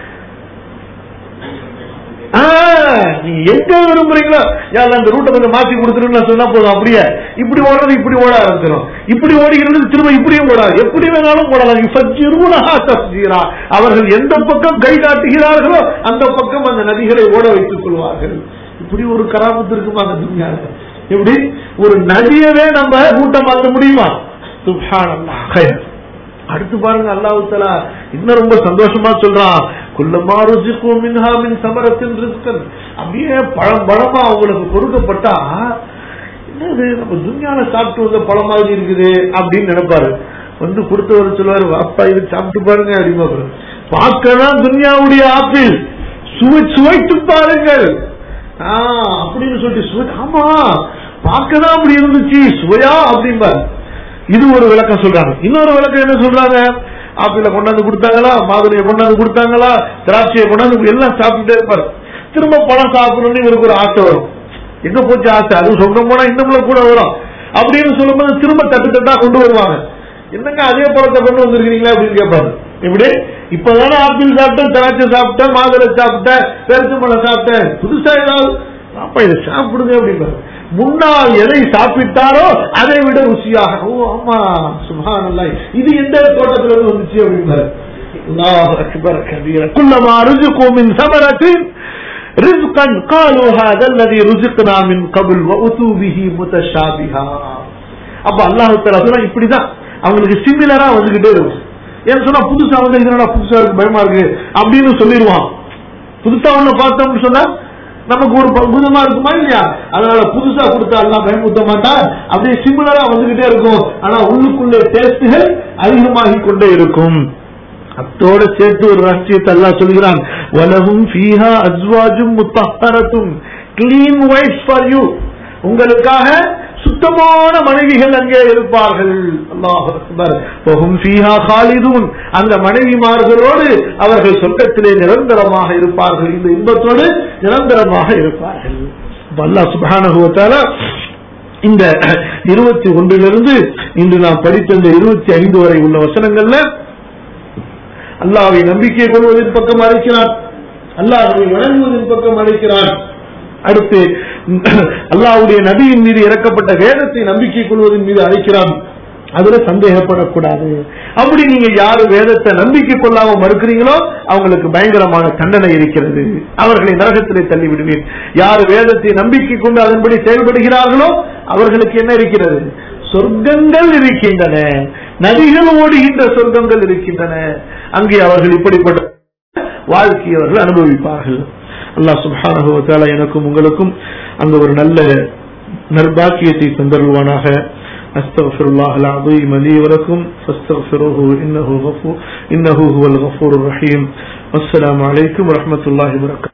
நீ எங்க விரும்புறீங்களோ யாரும் அந்த ரூட்டை கொஞ்சம் மாத்தி கொடுத்துருன்னு சொன்னா போதும், அப்படியே இப்படி ஓடுறது இப்படி ஓட ஆரம்பிச்சிடும், இப்படி ஓடுகிறது திரும்ப இப்படியும் ஓடாது, எப்படி வேணாலும் ஓடலாம். அவர்கள் எந்த பக்கம் கை காட்டுகிறார்களோ அந்த பக்கம் அந்த நதிகளை ஓட வைத்துக் கொள்வார்கள். இப்படி ஒரு கராமத்து இருக்குமா அந்த துன்யால? எப்படி ஒரு நதியவே நம்ம ரூட்டை மாற்ற முடியுமா? சுப்ஹானல்லாஹ். அடுத்து பாருங்க, அல்லாஹ் தஆலா இன்னும் ரொம்ப சந்தோஷமா சொல்றான், குல்லமா ருஸிகு மின்ஹா மின் ஸமரத்தின் ரிஸ்கன். அப்படியே பழம் பழமா அவங்களுக்கு கொடுக்கப்பட்டா, என்னது நம்ம துன்யால சாப்பிட்டு வந்த பழம் மாதிரி இருக்குது அப்படின்னு நினைப்பாரு. வந்து கொடுத்தவர் சொல்லுவாரு, வாப்பா இது சாப்பிட்டு பாருங்க அப்படிமா. பார்க்கலாம் துன்யாவுடைய ஆப்பிள், சுவைத்து பாருங்கள் அப்படின்னு சொல்லிட்டு, ஆமா பார்க்கதான் அப்படி இருந்துச்சு, சுவையா அப்படின்பாரு. இது ஒரு விளக்கம் சொல்றாங்க. இன்னொரு விளக்கம் என்ன சொல்றாங்க? ஆப்பிள கொண்டாந்து கொடுத்தாங்களா, மாதுளையை கொண்டாந்து கொடுத்தாங்களா, திராட்சையை கொண்டாந்து எல்லாம் சாப்பிட்டுட்டே இருப்பாரு. திரும்ப பழம் சாப்பிடணும்னு இவருக்கு ஒரு ஆசை வரும். எங்க போச்சு ஆசை? அது சொன்ன போனா இன்னும் கூட வரும் அப்படின்னு சொல்லும் போது திரும்ப தட்டு தட்டா கொண்டு வருவாங்க. என்னங்க அதே பழத்தை கொண்டு வந்திருக்கீங்களா அப்படின்னு கேட்பாரு. இப்படி இப்பதானே ஆப்பிள் சாப்பிட்டேன், திராட்சை சாப்பிட்டேன், மாதுளை சாப்பிட்டேன், பெருச்சம்பழம் சாப்பிட்டேன், புதுசா ஏதாவது அப்பா இதை சாப்பிடுங்க அப்படின்பாரு. முன்னால் எதை சாப்பிட்டாரோ அதை விட ருசியாக, ஓ ஆமா சுப்ஹானல்லாஹ் இது எந்த தோட்டத்துல இருந்து வந்துச்சு அப்படின்பாரு. அல்லாஹு அக்பர் கபீரா. குல்லமா ருஸிகு மின் ஸமரத்தின் ரிஸ்கன் قالوا هذا الذي رزقنا من قبل واتوا به متشابها. அப்ப அல்லாஹ் தஆலா சொல்றான், இப்படிதான் அவங்களுக்கு சிமிலரா வந்துகிட்டே இருக்கும். ஏன்னு சொன்னா புதுசா வந்து இதனால புதுசா இருக்கு, பயமா இருக்கு அப்படின்னு சொல்லிடுவான். புதுசா ஒண்ணு பார்த்தோம்னு சொன்னா நமக்கு ஒரு புதுமா இருக்குமா இல்லையா? அதனால புதுசா கொடுத்தா எல்லாம் பயமுறுத்த மாட்டா, அப்படியே சிமிலரா வந்துகிட்டே இருக்கும். ஆனா உள்ளுக்குள்ள டேஸ்டுகள் அதிகமாகி கொண்டே இருக்கும். அத்தோட சேர்த்து ஒரு ரகசியத்தை அல்லாஹ் சொல்கிறான், வலஹும் ஃபீஹா அஸ்வாஜும் முத்தஹ்ஹரத்தும், க்ளீன் வைஃப்ஸ் ஃபார் யூ, உங்களுக்காக சுத்தமான மனைவிகள் அங்கே இருப்பார்கள். அல்லாஹ் அக்பர். வஹும் ஃபீஹா காலிதூன், அந்த மனைவிமார்களோடு அவர்கள் சொர்க்கத்திலே நிரந்தரமாக இருப்பார்கள், இந்த இன்பத்தோடு நிரந்தரமாக இருப்பார்கள். அல்லாஹ் சுப்ஹானஹு வ தஆலா இந்த 21 இன்று நாம் படித்த இந்த 25 வரை உள்ள வசனங்கள்ல அல்லாஹ்வை நம்பிக்கை கொள்வதன் பக்கம் அழைக்கிறார், அல்லாஹ்வை வணங்குவதன் பக்கம் அழைக்கிறார். அடுத்து அல்லாஹ்வுடைய நபியின் மீது இறக்கப்பட்ட வேதத்தை நம்பிக்கை கொள்வதன் மீது அழைக்கிறான். அதுல சந்தேகப்படக்கூடாது. அப்படி நீங்க யாரு வேதத்தை நம்பிக்கை கொள்ளாம மறுக்கிறீங்களோ அவங்களுக்கு பயங்கரமான தண்டனை இருக்கிறது, அவர்களை நரகத்திலே தள்ளி விடுவேன். யாரு வேதத்தை நம்பிக்கை கொண்டு அதன்படி செயல்படுகிறார்களோ அவர்களுக்கு என்ன இருக்கிறது? சொர்க்கங்கள் இருக்கின்றன, நதிகள் ஓடுகின்ற சொர்க்கங்கள் இருக்கின்றன. அங்கே அவர்கள் இப்படிப்பட்ட வாழ்க்கையை அவர்கள் அனுபவிப்பார்கள். அல்லாஹ் சுப்ஹானஹு வ தஆலா எனக்கும் உங்களுக்கும் அந்த ஒரு நல்ல நற்பாக்கியத்தை தந்தருள்வானாக. அஸ்தக்ஃபிருல்லாஹல் அஸீம் லீ வ லக்கும் ஃபஸ்தக்ஃபிருஹு இன்னஹு ஹுவல் கஃபூருர் ரஹீம். அஸ்ஸலாமு அலைக்கும் வ ரஹ்மத்துல்லாஹி வ பரகாத்துஹு.